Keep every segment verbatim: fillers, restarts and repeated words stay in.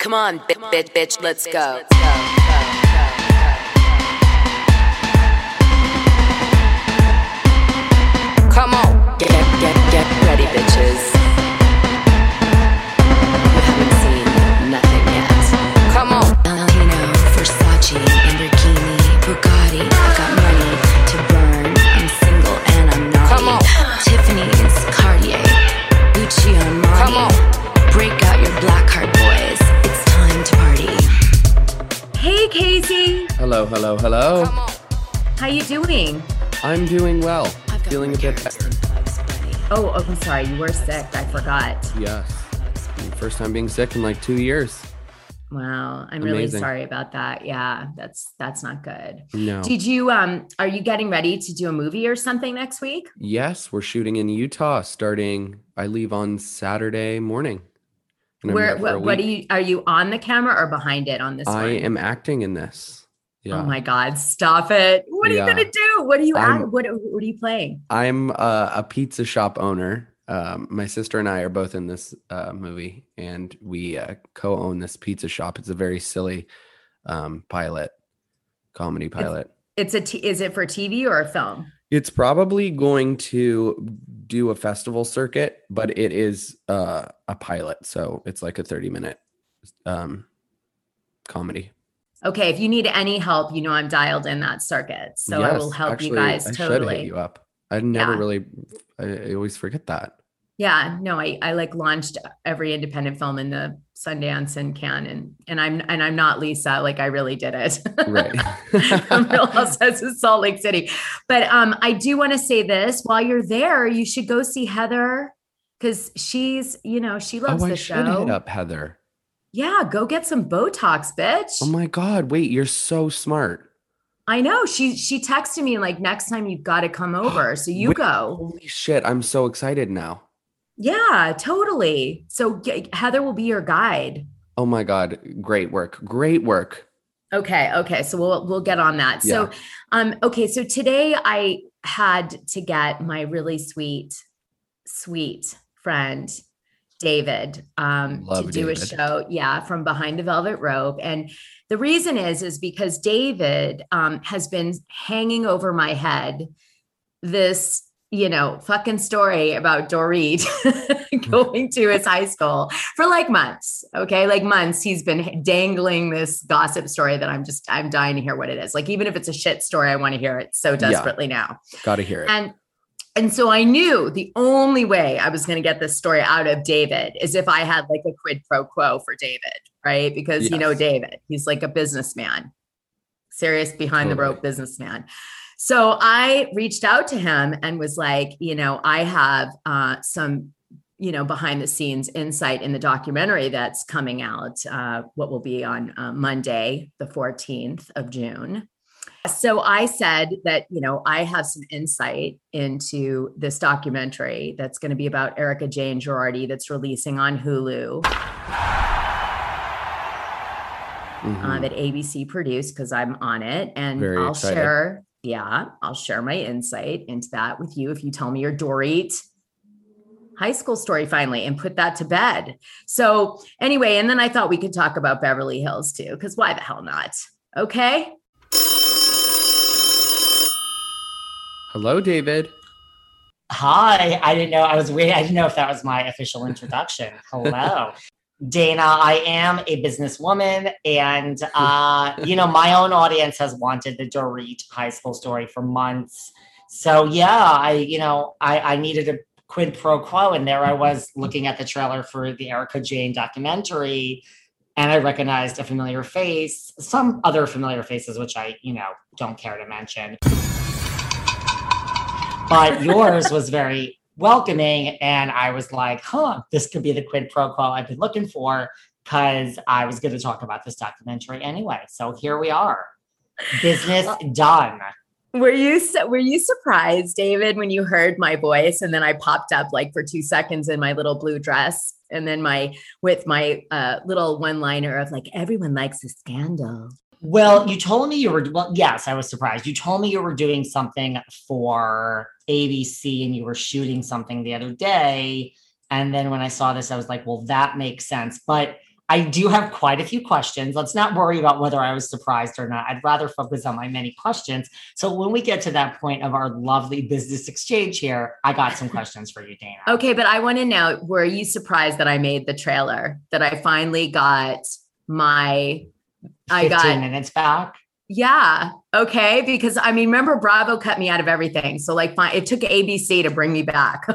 Come on, bitch, bitch, bitch, let's go. Come on, get, get, get ready, bitches. You haven't seen nothing yet. Come on. Valentino, Versace, Lamborghini, Bugatti. I got money to burn. I'm single and I'm naughty. Come on. Tiffany's, Cartier, Gucci on Marty. Come on. Break out your black card, boys. It's time to party. Hey, Casey. Hello, hello, hello. Come on. How you doing? I'm doing well. I've got Feeling a bit carrots better. and bugs ready. Oh, oh, I'm sorry. You were sick. I forgot. Yes. First time being sick in like two years. Wow. I'm really Amazing. sorry about that. Yeah, that's that's not good. No. Did you um are you getting ready to do a movie or something next week? Yes, we're shooting in Utah starting, I leave on Saturday morning. And I'm Where there for a what, what are week. you are you on the camera or behind it on this I one? am acting in this. Yeah. Oh my God, stop it. What are Yeah. you gonna do? What are you I'm- act- what what are you playing? I'm uh, a pizza shop owner. Um, my sister and I are both in this uh, movie, and we uh, co-own this pizza shop. It's a very silly um, pilot, comedy pilot. It's a t- is it for T V or a film? It's probably going to do a festival circuit, but it is uh, a pilot. So it's like a thirty minute um, comedy. Okay, if you need any help, you know I'm dialed in that circuit. So I Yes, will help actually, you guys I should totally. hit you up. I never Yeah. really, I, I always forget that. Yeah, no, I, I like launched every independent film in the Sundance and Cannes, and and I'm and I'm not Lisa, like I really did it. Right. From Real Housewives of Salt Lake City. But um, I do want to say this: while you're there, you should go see Heather because she's, you know, she loves oh, I the should show. hit up Heather. Yeah, go get some Botox, bitch. Oh my God. Wait, you're so smart. I know. She she texted me like next time you've got to come over. So you Wait, go. Holy shit. I'm so excited now. Yeah, totally. So g- Heather will be your guide. Oh my God. Great work. Great work. Okay, okay. So we'll we'll get on that. So Yeah. um okay, so today I had to get my really sweet sweet friend David um Love to do a David. show, yeah, from Behind the Velvet Rope. And the reason is is because David um has been hanging over my head this, you know, fucking story about Dorit going to his high school for like months. Okay. Like months, he's been dangling this gossip story that I'm just, I'm dying to hear what it is. Like, even if it's a shit story, I want to hear it so desperately now. Got to hear it. And, and so I knew the only way I was going to get this story out of David is if I had like a quid pro quo for David, right? Because, you know, Yes. David, he's like a businessman, serious behind the Totally. rope businessman. So I reached out to him and was like, you know, I have uh, some, you know, behind the scenes insight in the documentary that's coming out, uh, what will be on uh, Monday, the fourteenth of June. So I said that, you know, I have some insight into this documentary that's going to be about Erica Jane Girardi that's releasing on Hulu. Mhm. Uh, that A B C produced because I'm on it, and Very I'll excited. share, yeah, I'll share my insight into that with you if you tell me your Dorit high school story finally and put that to bed. So anyway, and then I thought we could talk about Beverly Hills too, because why the hell not? Okay. Hello, David. Hi, I didn't know I was waiting. I didn't know if that was my official introduction. Hello, Dana. I am a businesswoman, and uh, you know, my own audience has wanted the Dorit high school story for months. So yeah, I you know, I, I needed a quid pro quo, and there I was looking at the trailer for the Erica Jane documentary, and I recognized a familiar face, some other familiar faces, which I you know don't care to mention. But yours was very welcoming. And I was like, huh, this could be the quid pro quo I've been looking for, because I was going to talk about this documentary anyway. So here we are. Business done. Were you su- were you surprised, David, when you heard my voice and then I popped up like for two seconds in my little blue dress and then my with my uh, little one liner of like everyone likes a scandal. Well, you told me you were, well, yes, I was surprised. You told me you were doing something for A B C and you were shooting something the other day. And then when I saw this, I was like, well, that makes sense. But I do have quite a few questions. Let's not worry about whether I was surprised or not. I'd rather focus on my many questions. So when we get to that point of our lovely business exchange here, I got some questions for you, Dana. Okay, but I want to know, were you surprised that I made the trailer? That I finally got my I got fifteen minutes back? Yeah. Okay. Because I mean, remember Bravo cut me out of everything. So like fine, it took A B C to bring me back.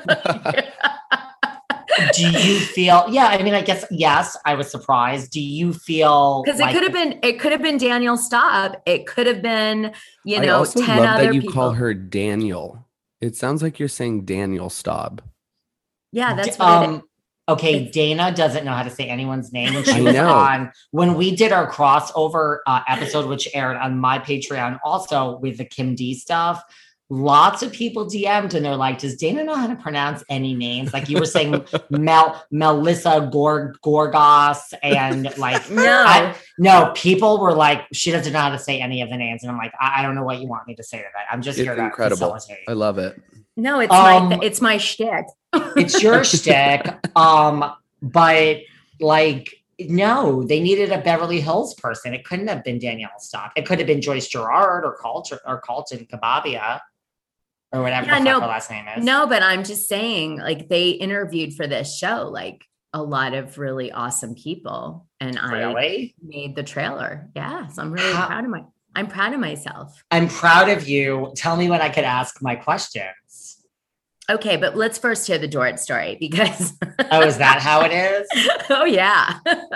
Do you feel, yeah, I mean, I guess, yes, I was surprised. Do you feel because like, it could have been, it could have been Daniel Staub. It could have been, you I know, also ten love other that you people. call her Daniel. It sounds like you're saying Daniel Staub. Yeah, that's what um, it is. okay, It's- Dana doesn't know how to say anyone's name. When she I was know. on, when we did our crossover uh, episode, which aired on my Patreon, also with the Kim D stuff, lots of people D M'd and they're like, does Dana know how to pronounce any names? Like you were saying, Mel, Melissa Gor- Gorgas and like, No. I, no, people were like, she doesn't know how to say any of the names. And I'm like, I, I don't know what you want me to say to that. I'm just It's here to incredible. facilitate. I love it. No, it's Um, my, it's my shtick. It's your shtick. Um, but like, no, they needed a Beverly Hills person. It couldn't have been Danielle Stock. It could have been Joyce Gerard or Carlton or Carlton Kababia or whatever Yeah, the fuck no, her last name is. No, but I'm just saying, like they interviewed for this show, like a lot of really awesome people. And I Really? made the trailer. Yeah. So I'm really How- proud of my, I'm proud of myself. I'm proud of you. Tell me when I could ask my questions. Okay, but let's first hear the Dorrit story because Oh, is that how it is? oh yeah.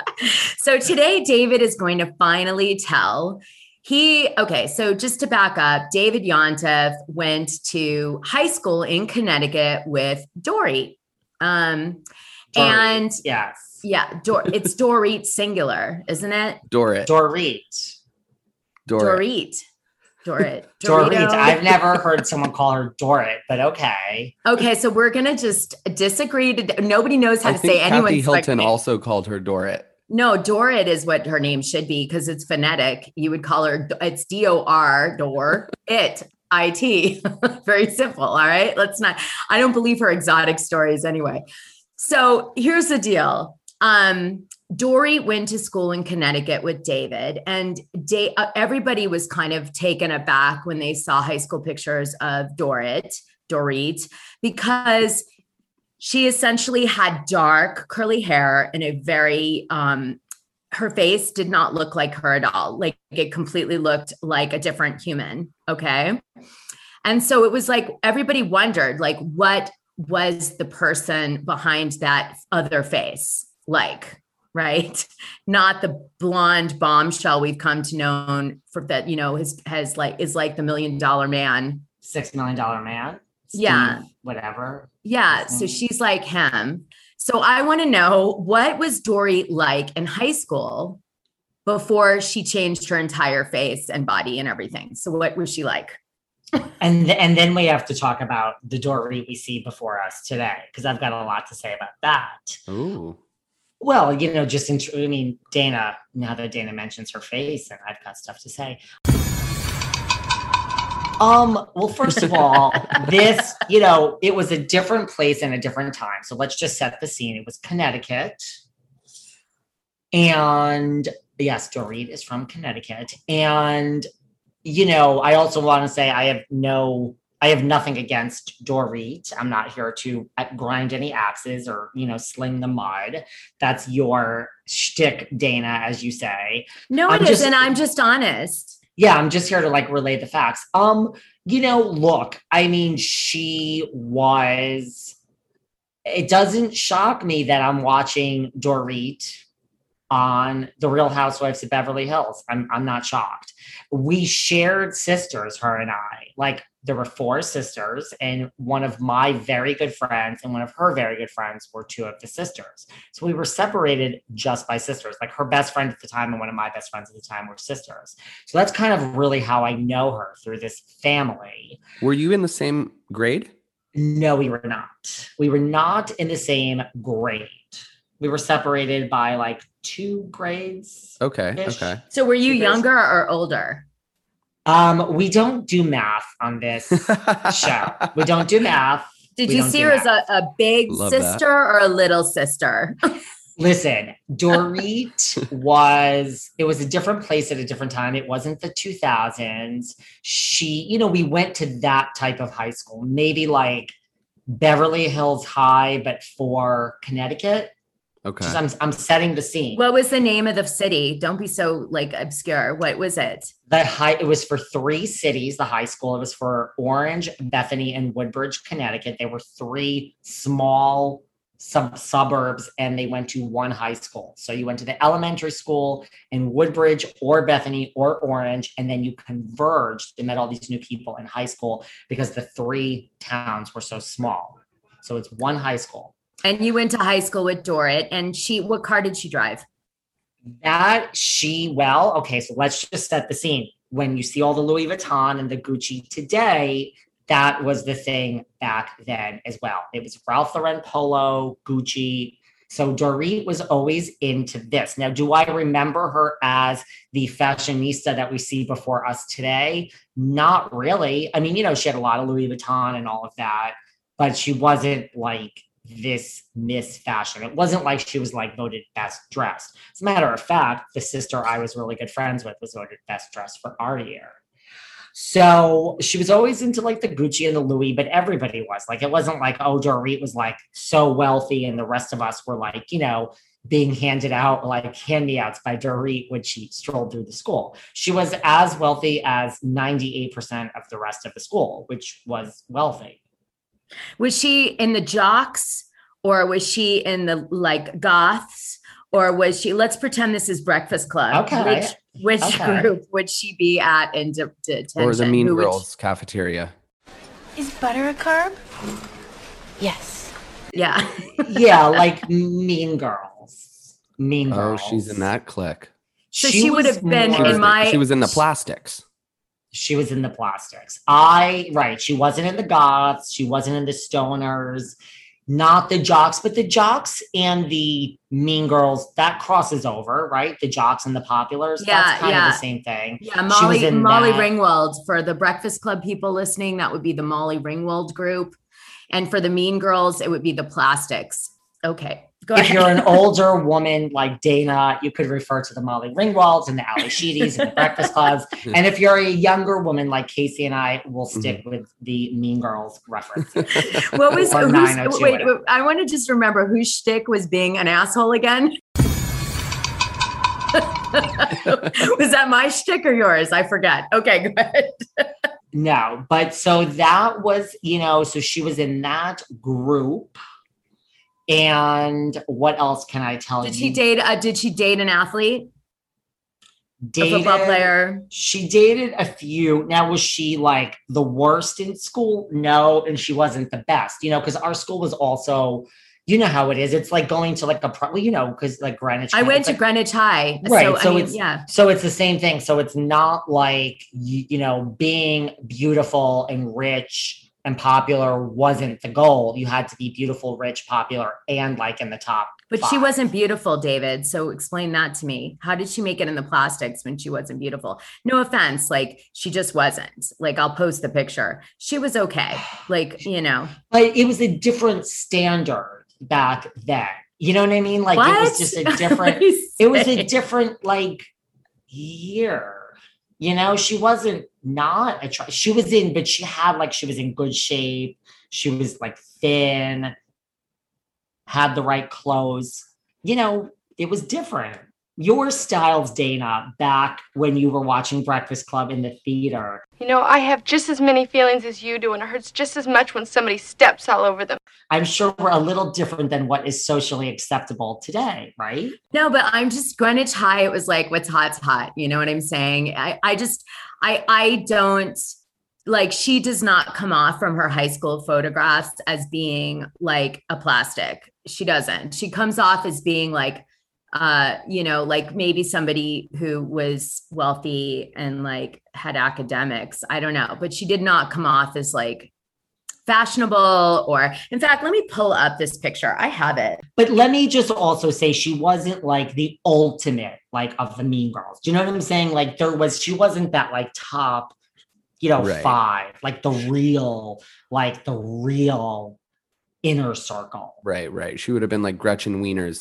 So today David is going to finally tell he okay, so just to back up, David Yontef went to high school in Connecticut with Dorit. Um Dorit, and yes. yeah, Dor it's Dorit singular, isn't it? Dorit. Dorit. Dorit. Dorit. Dorit. Dorit. Dorito. I've never heard someone call her Dorit, but okay. Okay, so we're gonna just disagree. To, nobody knows how I to think say Kathy anyone's Hilton like, also called her Dorit. No, Dorrit is what her name should be because it's phonetic. You would call her, it's D O R, Dor, it, I T. Very simple. All right. Let's not, I don't believe her exotic stories anyway. So here's the deal. Um, Dorit went to school in Connecticut with David, and da- uh, everybody was kind of taken aback when they saw high school pictures of Dorit, Dorit, because she essentially had dark curly hair and a very, um, her face did not look like her at all. Like it completely looked like a different human. Okay. And so it was like, everybody wondered like, what was the person behind that other face like, right? Not the blonde bombshell we've come to know for that, you know, has, has like, is like the million dollar man. Six million dollar man. Steve, Yeah. whatever. Yeah. So she's like him. So I want to know, what was Dorit like in high school before she changed her entire face and body and everything? So what was she like? And th- and then we have to talk about the Dorit we see before us today, because I've got a lot to say about that. Ooh. Well, you know, just in, tr- I mean, Dana, now that Dana mentions her face, and I've got stuff to say. Um, well, first of all, this, you know, it was a different place and a different time. So let's just set the scene. It was Connecticut. And yes, Dorit is from Connecticut. And, you know, I also want to say I have no, I have nothing against Dorit. I'm not here to grind any axes or, you know, sling the mud. That's your shtick, Dana, as you say. No, I'm it just- isn't. I'm just honest. Yeah, I'm just here to like relay the facts. Um, you know, look, I mean, she was, it doesn't shock me that I'm watching Dorit on The Real Housewives of Beverly Hills. I'm I'm not shocked. We shared sisters, her and I. Like there were four sisters, and one of my very good friends and one of her very good friends were two of the sisters. So we were separated just by sisters. Like her best friend at the time and one of my best friends at the time were sisters. So that's kind of really how I know her, through this family. Were you in the same grade? No, we were not. We were not in the same grade. We were separated by like two grades. Okay. Ish. Okay. So were you Two girls. younger or older? Um, we don't do math on this show. We don't do math. Did We you don't see do her as that. a, a big Love that. sister or a little sister? Listen, Dorit was, it was a different place at a different time. It wasn't the two thousands. She, you know, we went to that type of high school, maybe like Beverly Hills High, but for Connecticut. Okay. Just, I'm, I'm setting the scene. What was the name of the city? Don't be so like obscure. What was it? The high, it was for three cities, the high school. It was for Orange, Bethany, and Woodbridge, Connecticut. They were three small sub suburbs, and they went to one high school. So you went to the elementary school in Woodbridge or Bethany or Orange, and then you converged and met all these new people in high school because the three towns were so small. So it's one high school. And you went to high school with Dorit, and she, what car did she drive? That she, well, okay, so let's just set the scene. When you see all the Louis Vuitton and the Gucci today, that was the thing back then as well. It was Ralph Lauren Polo, Gucci. So Dorit was always into this. Now, do I remember her as the fashionista that we see before us today? Not really. I mean, you know, she had a lot of Louis Vuitton and all of that, but she wasn't like this Miss Fashion. It wasn't like she was like voted best dressed. As a matter of fact, the sister I was really good friends with was voted best dressed for our year. So she was always into like the Gucci and the Louis, but everybody was like, it wasn't like, oh, Dorit was like so wealthy and the rest of us were like, you know, being handed out like hand-me-outs by Dorit when she strolled through the school. She was as wealthy as ninety-eight percent of the rest of the school, which was wealthy. Was she in the jocks, or was she in the like goths, or was she, let's pretend this is Breakfast Club. Okay. Which, which Okay. group would she be at in de- detention? Or the Mean Who would Girls cafeteria. Is butter a carb? Yes. she- yeah. Yeah, like Mean Girls. Mean Oh, Girls. she's in that clique. So she would was have been more- She was, in my- she was in the plastics. She was in the plastics. I, right. She wasn't in the goths. She wasn't in the stoners, not the jocks, but the jocks and the Mean Girls, that crosses over, right? The jocks and the populars. Yeah, That's kind yeah. of the same thing. Yeah, She was Molly in Molly that. Ringwald. For the Breakfast Club people listening, that would be the Molly Ringwald group. And for the Mean Girls, it would be the Plastics. Okay, go If ahead. you're an older woman like Dana, you could refer to the Molly Ringwalds and the Ali Sheedys and the Breakfast Clubs. And if you're a younger woman like Casey and I, we'll stick with the Mean Girls reference. What was Or who's, nine oh two, wait, whatever. wait, I want to just remember whose shtick was being an asshole again. Was that my shtick or yours? I forget. Okay, go ahead. No, but so that was, you know, so she was in that group. And what else can I tell Did you? she date? Uh, did she date an athlete, a Dated, football player? She dated a few. Now, was she like the worst in school? No, and she wasn't the best, you know, because our school was also, you know how it is. It's like going to like a, pro- well, you know, because like Greenwich. I went it's to like- Greenwich High, Right, So, so I mean, it's- yeah. So it's the same thing. So it's not like, you, you know, being beautiful and rich and popular wasn't the goal. You had to be beautiful, rich, popular, and like in the top. But she five. wasn't beautiful, David. So explain that to me. How did she make it in the plastics when she wasn't beautiful? No offense. Like she just wasn't. Like I'll post the picture. She was okay. Like, you know. But it was a different standard back then. You know what I mean? Like it was What? just a different, What are you it was a saying? different like year. You know, she wasn't not a try. She was in, but she had like she was in good shape. She was like thin, had the right clothes. You know, it was different. Your styles, Dana, back when you were watching Breakfast Club in the theater. You know, I have just as many feelings as you do, and it hurts just as much when somebody steps all over them. I'm sure we're a little different than what is socially acceptable today, right? No, but I'm just Greenwich High. It was like, what's hot's hot. You know what I'm saying? I, I just, I, I don't like, she does not come off from her high school photographs as being like a plastic. She doesn't. She comes off as being like, uh, you know, like maybe somebody who was wealthy and like had academics. I don't know, but she did not come off as like fashionable or, in fact, let me pull up this picture. I have it. But let me just also say she wasn't like the ultimate like of the Mean Girls. Do you know what I'm saying? Like there was, she wasn't that like top, you know, Right. five, like the real, like the real inner circle. Right, right. She would have been like Gretchen Wiener's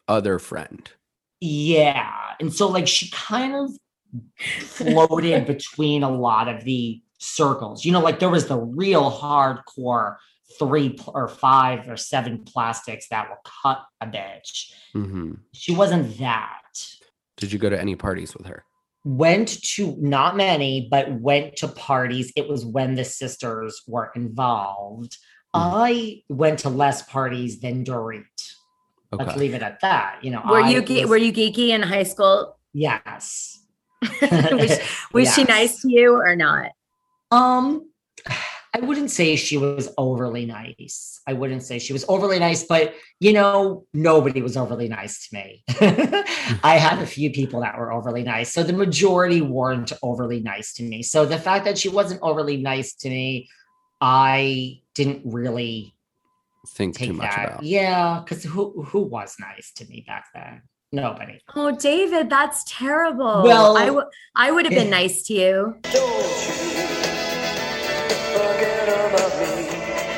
other friend. Yeah. And so like she kind of floated between a lot of the circles. You know, like there was the real hardcore three pl- or five or seven plastics that will cut a bitch. Mm-hmm. She wasn't that. Did you go to any parties with her? Went to not many, but went to parties. It was when the sisters were involved. Mm-hmm. I went to less parties than Dorit. Okay. Let's leave it at that. You know, were I you ge- was, were you geeky in high school? Yes. was was yes. she nice to you or not? Um, I wouldn't say she was overly nice. I wouldn't say she was overly nice, but you know, nobody was overly nice to me. I had a few people that were overly nice. So the majority weren't overly nice to me. So the fact that she wasn't overly nice to me, I didn't really think take too much that. about. Yeah, because who who was nice to me back then? Nobody. Oh, David, that's terrible. Well, I would I would have been nice to you. Don't you forget about me.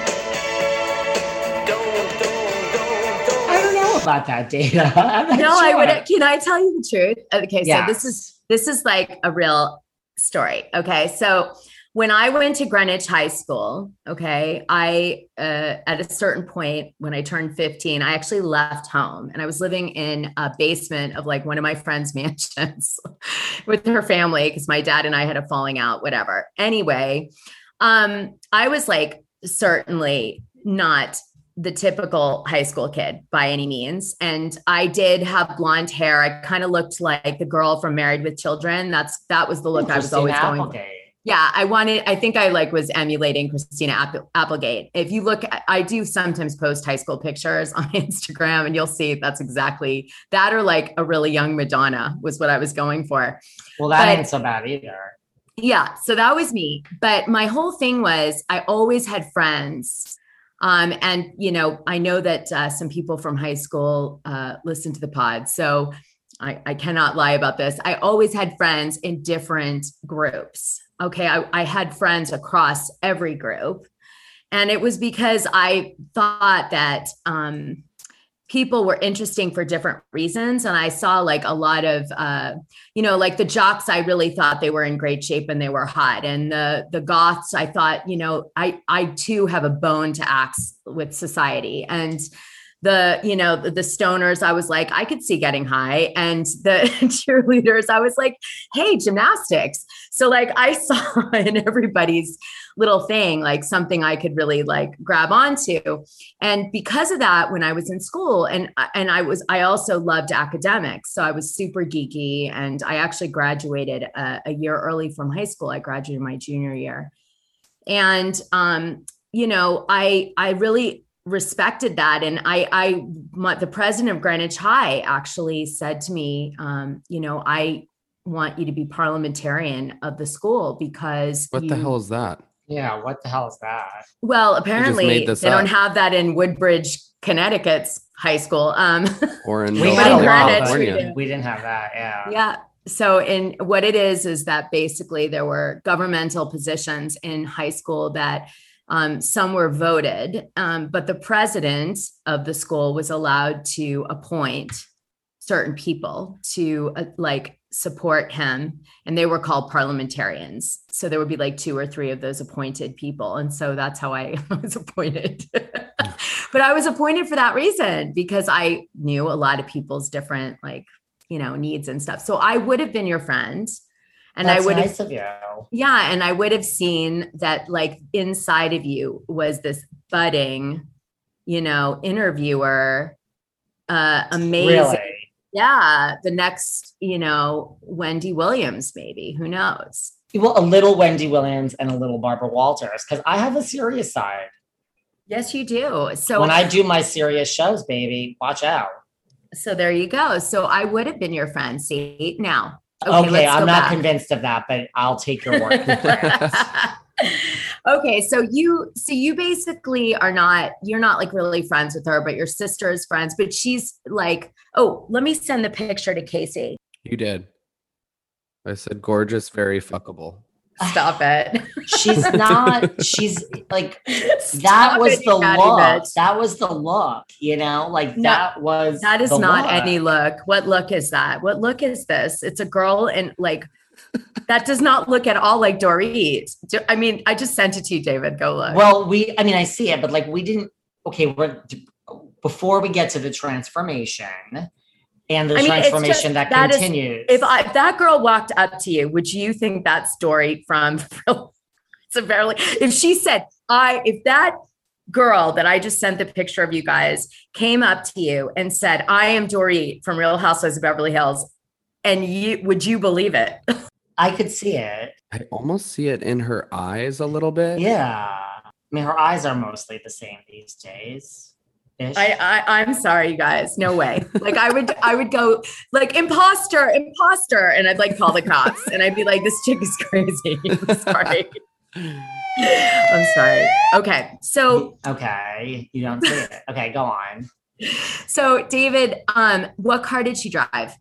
Don't, don't, don't, don't. I don't know about that, Dana. I'm not no, sure. I would. Can I tell you the truth? Okay, yes. so this is this is like a real story. Okay, so when I went to Greenwich High School, okay, I, uh, at a certain point when I turned fifteen, I actually left home and I was living in a basement of like one of my friend's mansions with her family because my dad and I had a falling out, whatever. Anyway, um, I was like certainly not the typical high school kid by any means. And I did have blonde hair. I kind of looked like the girl from Married with Children. That's, that was the look I was always going for. Yeah, I wanted, I think I like was emulating Christina App- Applegate. If you look, I do sometimes post high school pictures on Instagram and you'll see that's exactly that, or like a really young Madonna was what I was going for. Well, that but, ain't so bad either. Yeah, so that was me. But my whole thing was I always had friends. Um, and, you know, I know that uh, some people from high school uh, listen to the pod. So I, I cannot lie about this. I always had friends in different groups. Okay. I, I had friends across every group. And it was because I thought that um, people were interesting for different reasons. And I saw like a lot of, uh, you know, like the jocks, I really thought they were in great shape and they were hot. And the, the goths, I thought, you know, I, I too have a bone to axe with society. And the, you know, the, the stoners, I was like, I could see getting high. And the cheerleaders, I was like, hey, gymnastics. So like I saw in everybody's little thing, like something I could really like grab onto. And because of that, when I was in school and, and I was, I also loved academics. So I was super geeky and I actually graduated a, a year early from high school. I graduated my junior year. And, um, you know, I, I really respected that. And I, I, my, the president of Greenwich High actually said to me, um, you know, I want you to be parliamentarian of the school because what you, the hell is that? Yeah. What the hell is that? Well, apparently they up. don't have that in Woodbridge, Connecticut's high school. Um, or in, we, in had Greenwich, we didn't have that. Yeah. Yeah. So in what it is, is that basically there were governmental positions in high school that Um, some were voted, um, but the president of the school was allowed to appoint certain people to uh, like support him. And they were called parliamentarians. So there would be like two or three of those appointed people. And so that's how I was appointed. But I was appointed for that reason, because I knew a lot of people's different, like, you know, needs and stuff. So I would have been your friend. And That's I would nice have, of you. yeah. And I would have seen that like inside of you was this budding, you know, interviewer, uh, amazing. Really? Yeah. The next, you know, Wendy Williams, maybe, who knows? Well, a little Wendy Williams and a little Barbara Walters, because I have a serious side. Yes, you do. So when I do my serious shows, baby, watch out. So there you go. So I would have been your friend. See now. Okay, okay I'm not back. convinced of that, but I'll take your word for it. Okay, so you so you basically are not, you're not like really friends with her, but your sister is friends, but she's like, oh, let me send the picture to Casey. You did. I said gorgeous, very fuckable. Stop it. She's not, she's like, that Stop was it, you the catty look. bitch. That was the look, you know, like No, that was. That is the not look. any look. What look is that? What look is this? It's a girl and like, that does not look at all like Dorit. Do- I mean, I just sent it to you, David. Go look. Well, we, I mean, I see it, but like we didn't, okay, we're, before we get to the transformation and the I mean, it's transformation just- that, that is- continues. if, I, if that girl walked up to you, would you think that's Dorit from It's a Beverly? If she said, I, if that girl that I just sent the picture of you guys came up to you and said, I am Dorit from Real Housewives of Beverly Hills, and you, would you believe it? I could see it. I almost see it in her eyes a little bit. Yeah. I mean, her eyes are mostly the same these days. Ish. I, I I'm sorry, you guys. No way. Like I would I would go like imposter, imposter, and I'd like call the cops, and I'd be like, this chick is crazy. I'm sorry. I'm sorry. Okay, so okay, you don't see it. Okay, go on. so David, um, what car did she drive?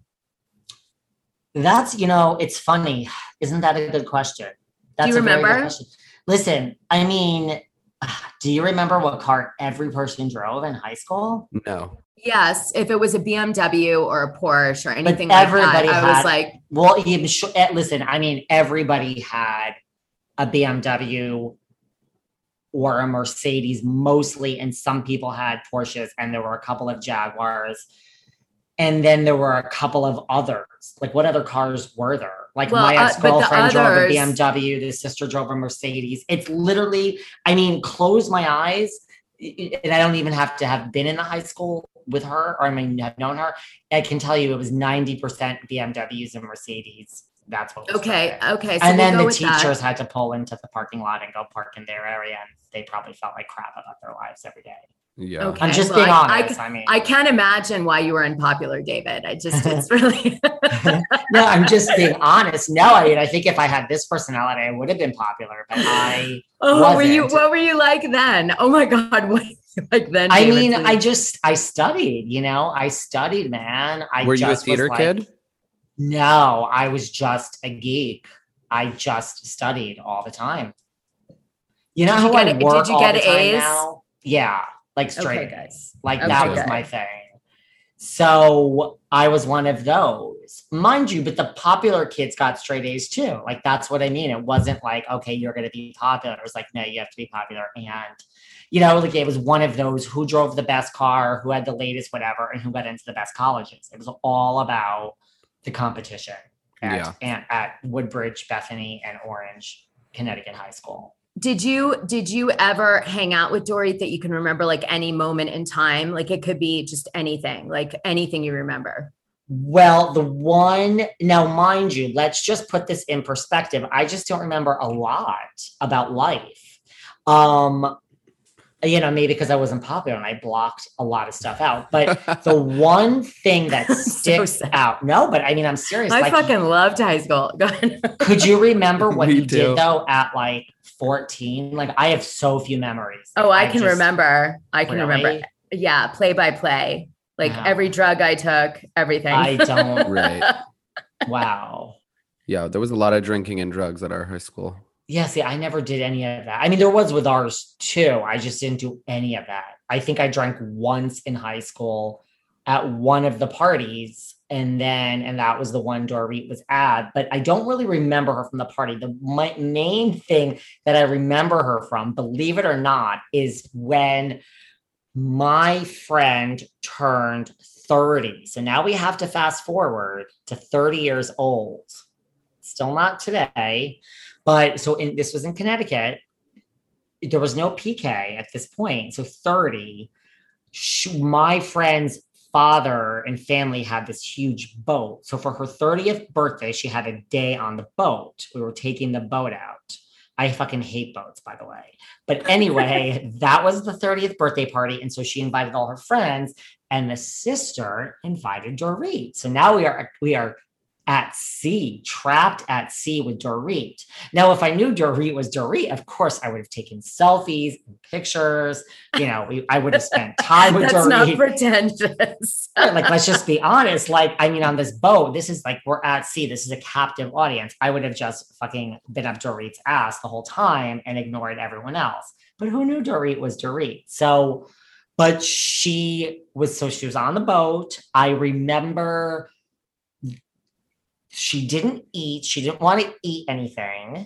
That's, you know, it's funny. Isn't that a good question? That's Do you a very good remember? question. Listen, I mean, do you remember what car every person drove in high school? No. Yes, if it was a B M W or a Porsche or anything But like everybody that, I was had- like, Well, you sure, eh, listen, I mean, everybody had a B M W or a Mercedes mostly, and some people had Porsches, and there were a couple of Jaguars. And then there were a couple of others. Like, what other cars were there? Like, Well, my uh, but the ex-girlfriend drove a others- B M W. The sister drove a Mercedes. It's literally, I mean, close my eyes, and I don't even have to have been in the high school with her, or I mean, have known her. I can tell you it was ninety percent B M Ws and Mercedes. That's what was okay, driving. okay. So And we'll then go the with that. teachers had to pull into the parking lot and go park in their area, and they probably felt like crap about their lives every day. Yeah. Okay. I'm just well, being I- honest. I, mean, I can't imagine why you were unpopular, David. I just, it's really. no, I'm just being honest. No, I mean, I think if I had this personality, I would have been popular, but I, Oh, what were you? wasn't. What were you like then? Oh my God, what were you like then? I David, mean, please? I just, I studied, you know, I studied, man. I Were you a just was theater like- kid? No, I was just a geek. I just studied all the time. You know Did how you get I a- did work you all get the time A's? now? Yeah, like straight Okay, A's. guys. Like Okay, that was good. my thing. So I was one of those, mind you, but the popular kids got straight A's too. Like, that's what I mean. It wasn't like, okay, you're going to be popular. It was like, no, you have to be popular. And, you know, like it was one of those who drove the best car, who had the latest whatever, and who got into the best colleges. It was all about the competition at, Yeah. and at Woodbridge, Bethany, and Orange, Connecticut High School. Did you did you ever hang out with Dorit that you can remember, like any moment in time? Like it could be just anything, like anything you remember. Well, the one, now mind you, let's just put this in perspective. I just don't remember a lot about life. Um, you know, maybe because I wasn't popular and I blocked a lot of stuff out. But the one thing that So sticks sad. out, no, but I mean, I'm serious. I like, fucking loved high school. Go ahead. could you remember what Me you too. did though at like fourteen? Like, I have so few memories. Oh, I can just- remember. I can Really? remember. Yeah, play by play. Like Wow. every drug I took, everything. I don't. Right. Wow. Yeah, there was a lot of drinking and drugs at our high school. Yeah, see, I never did any of that. I mean, there was with ours too. I just didn't do any of that. I think I drank once in high school at one of the parties, and then, and that was the one Dorit was at, but I don't really remember her from the party. The my, main thing that I remember her from, believe it or not, is when my friend turned thirty. So now we have to fast forward to thirty years old. Still not today. But so in, this was in Connecticut. There was no P K at this point. So thirty, sh- my friend's father and family had this huge boat. So for her thirtieth birthday, she had a day on the boat. We were taking the boat out. I fucking hate boats, by the way. But anyway, that was the thirtieth birthday party. And so she invited all her friends, and the sister invited Dorit. So now we are we are at sea, trapped at sea with Dorit. Now, if I knew Dorit was Dorit, of course I would have taken selfies and pictures. You know, we, I would have spent time with That's Dorit. not pretentious. Like, let's just be honest. Like, I mean, on this boat, this is like, we're at sea. This is a captive audience. I would have just fucking been up Dorit's ass the whole time and ignored everyone else. But who knew Dorit was Dorit? So, but she was, so she was on the boat. I remember she didn't eat. She didn't want to eat anything.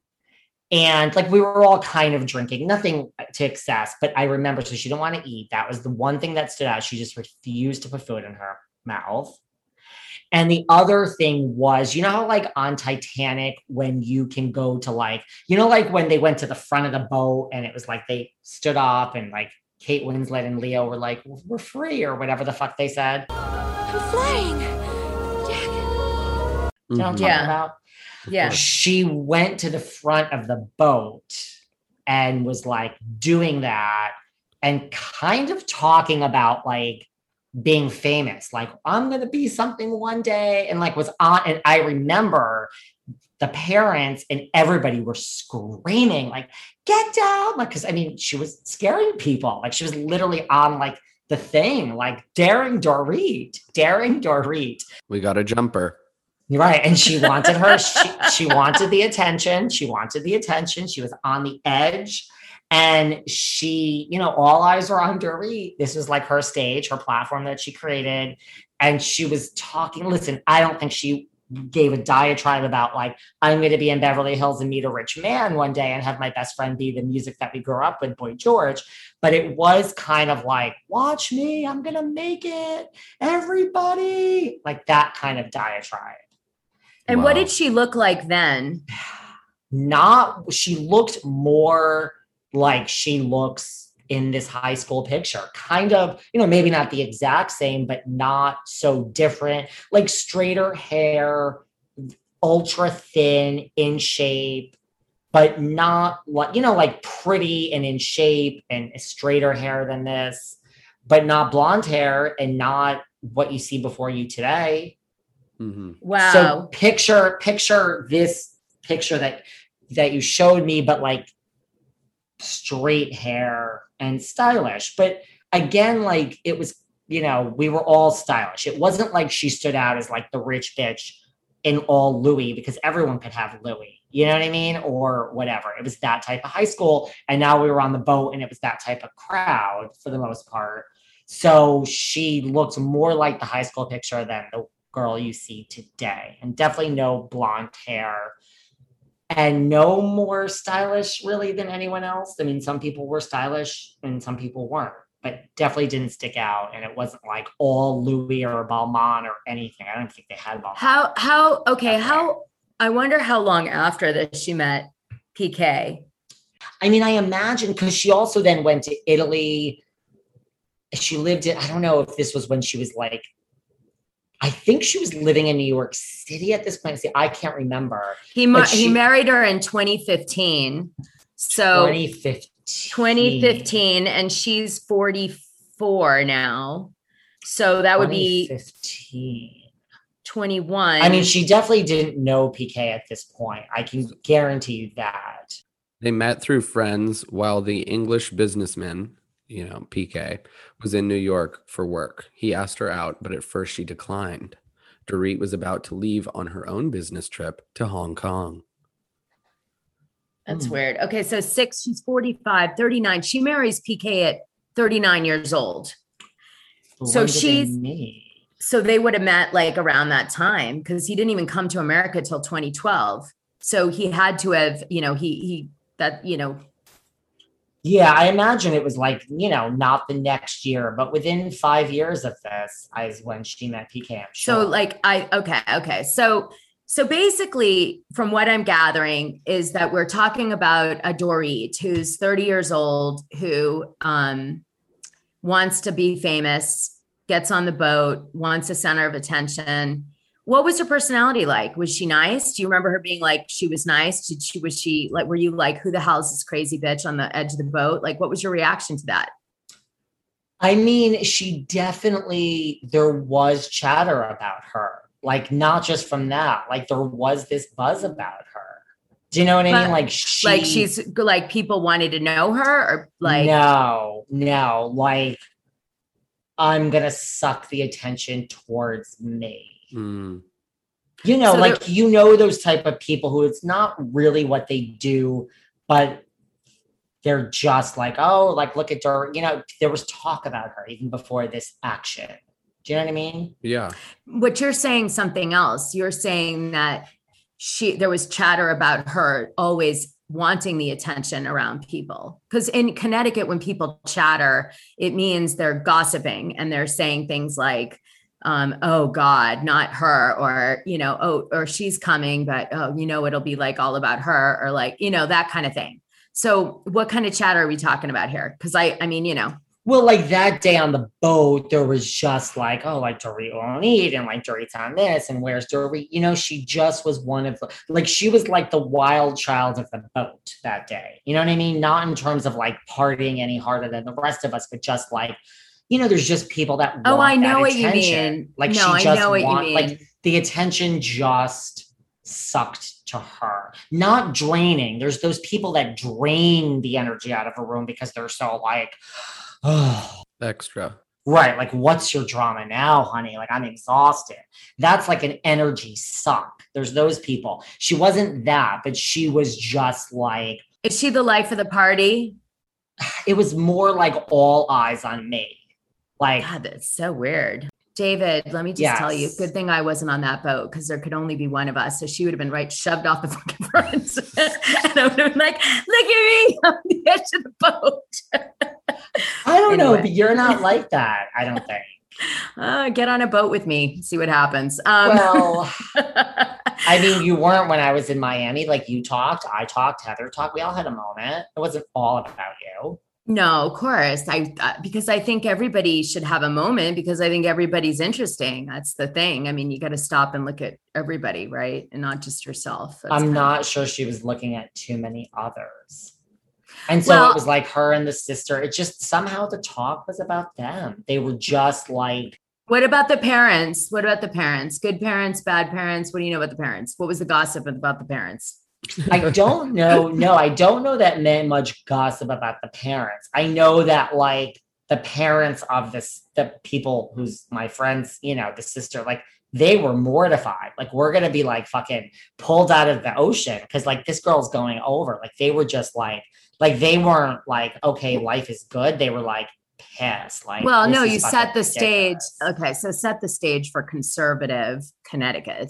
And like, we were all kind of drinking, nothing to excess, but I remember, so she didn't want to eat. That was the one thing that stood out. She just refused to put food in her mouth. And the other thing was, you know how like on Titanic, when you can go to like, you know, like when they went to the front of the boat and it was like, they stood up and like Kate Winslet and Leo were like, we're free, or whatever the fuck they said. I'm flying. Jack. You know what I'm talking Yeah. about? Yeah. She went to the front of the boat and was like doing that and kind of talking about like being famous, like I'm going to be something one day, and like was on. And I remember the parents and everybody were screaming like, get down. Like, cause I mean, she was scaring people. Like she was literally on like the thing, like daring Dorit, daring Dorit. We got a jumper. Right. And she wanted her, she, she wanted the attention. She wanted the attention. She was on the edge. And she, you know, all eyes were on Dorit. This was like her stage, her platform that she created. And she was talking. Listen, I don't think she gave a diatribe about like, I'm going to be in Beverly Hills and meet a rich man one day and have my best friend be the music that we grew up with, Boy George. But it was kind of like, watch me, I'm going to make it. Everybody, like that kind of diatribe. And Wow. what did she look like then? Not, she looked more like she looks in this high school picture, kind of, you know, maybe not the exact same, but not so different, like straighter hair, ultra thin, in shape, but not like, you know, like pretty and in shape and straighter hair than this, but not blonde hair and not what you see before you today. Mm-hmm. Wow. So picture, picture this picture that, that you showed me, but like straight hair and stylish. But again, like it was, you know, we were all stylish. It wasn't like she stood out as like the rich bitch in all Louis, because everyone could have Louis, you know what I mean? Or whatever. It was that type of high school. And now we were on the boat and it was that type of crowd for the most part. So she looked more like the high school picture than the girl you see today, and definitely no blonde hair and no more stylish really than anyone else. I mean, some people were stylish and some people weren't, but definitely didn't stick out. And it wasn't like all Louis or Balmain or anything. I don't think they had Balmain. How, how, okay. How, I wonder how long after this she met P K. I mean, I imagine, because she also then went to Italy. She lived in, I don't know if this was when she was like, I think she was living in New York City at this point. See, I can't remember. He mar- But she- he married her in twenty fifteen. So twenty fifteen. twenty fifteen, and she's forty-four now. So that would be twenty fifteen. twenty-one. I mean, she definitely didn't know P K at this point. I can guarantee you that. They met through friends while the English businessman, you know, P K, was in New York for work. He asked her out, but at first she declined. Dorit was about to leave on her own business trip to Hong Kong. That's Hmm. weird. Okay, so six, she's forty-five, thirty-nine. She marries P K at thirty-nine years old. So When did they she's- meet? So they would have met like around that time, because he didn't even come to America till twenty twelve. So he had to have, you know, he he that, you know, Yeah, I imagine it was like, you know, not the next year, but within five years of this is when she met P K. I'm sure. so like I okay, okay. So so basically from what I'm gathering is that we're talking about a Dorit who's thirty years old, who um wants to be famous, gets on the boat, wants a center of attention. What was her personality like? Was she nice? Do you remember her being like, she was nice? Did she, was she like, were you like, who the hell is this crazy bitch on the edge of the boat? Like, what was your reaction to that? I mean, she definitely, there was chatter about her. like not just from that, like there was this buzz about her. Do you know what I But, mean? Like she, like she's like people wanted to know her, or like no, no, like I'm gonna suck the attention towards me. Mm. You know, So like there- you know those type of people who it's not really what they do, but they're just like, oh, like look at her. You know, there was talk about her even before this action. Do you know what I mean? Yeah. But you're saying something else. You're saying that she there was chatter about her always wanting the attention around people. Because in Connecticut, when people chatter, it means they're gossiping and they're saying things like, um, oh God, not her, or you know, oh, or she's coming, but oh, you know, it'll be like all about her, or like, you know, that kind of thing. So what kind of chatter are we talking about here? Because I I mean, you know. Well, like that day on the boat, there was just like, oh, like Dorit won't eat, and like Dorit's on this, and where's Dorit? You know, she just was one of the, like, she was like the wild child of the boat that day. You know what I mean? Not in terms of like partying any harder than the rest of us, but just like, you know, there's just people that want Oh, I know that what you attention. mean. Like No, she I just know what you want, mean. like the attention just sucked to her, not draining. There's those people that drain the energy out of a room because they're so like, oh, Extra. right. Like, what's your drama now, honey? Like, I'm exhausted. That's like an energy suck. There's those people. She wasn't that, but she was just like, Is she the life of the party? it was more like all eyes on me. Like, God, that's so weird. David, let me just tell you, Yes. good thing I wasn't on that boat because there could only be one of us. So she would have been right shoved off the fucking front. And I would have been like, look at me on the edge of the boat. I don't know, Anyway. but you're not like that, I don't think. Uh, get on a boat with me, see what happens. Um, Well, I mean, you weren't when I was in Miami. Like, you talked, I talked, Heather talked. We all had a moment. It wasn't all about you. no, of course. I uh, because I think everybody should have a moment because I think everybody's interesting. That's the thing. I mean, you got to stop and look at everybody, right? And not just yourself. That's I'm kind of- not sure she was looking at too many others. And so Well- it was like her and the sister. It just somehow the talk was about them. They were just like, What about the parents? What about the parents? Good parents, bad parents? What do you know about the parents? What was the gossip about the parents? I don't know. No, I don't know that meant much gossip about the parents. I know that like the parents of this, the people who's my friends, you know, the sister, like they were mortified. Like, we're going to be like fucking pulled out of the ocean because like this girl's going over. Like, they were just like, like they weren't like, okay, life is good. They were like pissed. Like, Well, this no, is you fucking set the stage. ridiculous. Okay, so set the stage for conservative Connecticut.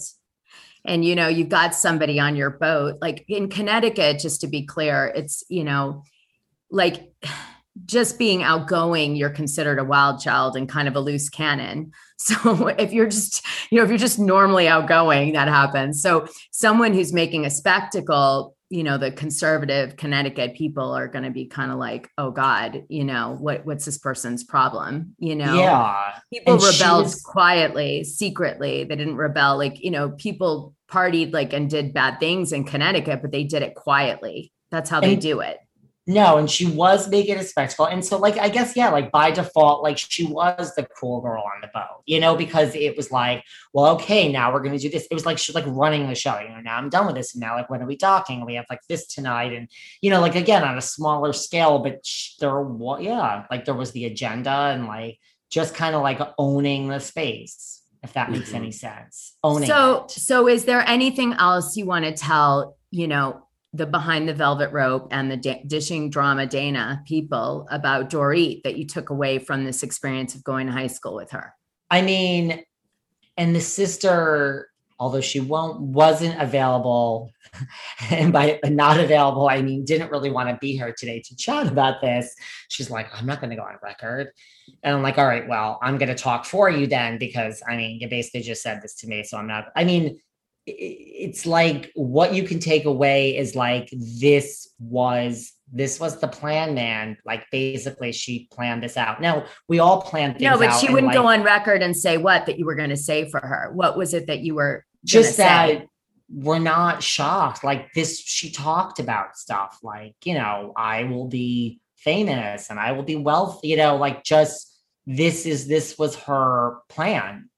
And you know, you've got somebody on your boat. Like in Connecticut, just to be clear, it's, you know, like just being outgoing, you're considered a wild child and kind of a loose cannon. So if you're just, you know, if you're just normally outgoing, that happens. So someone who's making a spectacle, you know, the conservative Connecticut people are going to be kind of like, oh God, you know, what, what's this person's problem? You know, Yeah. people And she rebelled was- quietly, secretly. They didn't rebel. Like, you know, people partied like and did bad things in Connecticut, but they did it quietly. That's how they And- do it. No, and she was making a spectacle. And so, like, I guess, yeah, like by default, like she was the cool girl on the boat, you know, because it was like, well, okay, now we're going to do this. It was like she's like running the show, you know, now I'm done with this. And now, like, when are we talking? We have like this tonight. And, you know, like, again, on a smaller scale, but sh- there was, yeah, like there was the agenda and like just kind of like owning the space, if that makes Mhm. any sense. Owning So, it. so is there anything else you want to tell, you know, the behind the velvet rope and the da- dishing drama Dana people about Dorit that you took away from this experience of going to high school with her? I mean, and the sister, although she won't wasn't available, and by not available, I mean didn't really want to be here today to chat about this. She's like, I'm not going to go on record, and I'm like, all right, well, I'm going to talk for you then because I mean, you basically just said this to me, so I'm not. I mean, i- it's like what you can take away is like this was this was the plan, man. Like basically, she planned this out. Now we all plan things No, but out she and, wouldn't go like, on record and say what that you were going to say for her. What was it that you were just gonna say? that we're not shocked. Like this, she talked about stuff like, you know, I will be famous and I will be wealthy, you know, like just this is this was her plan.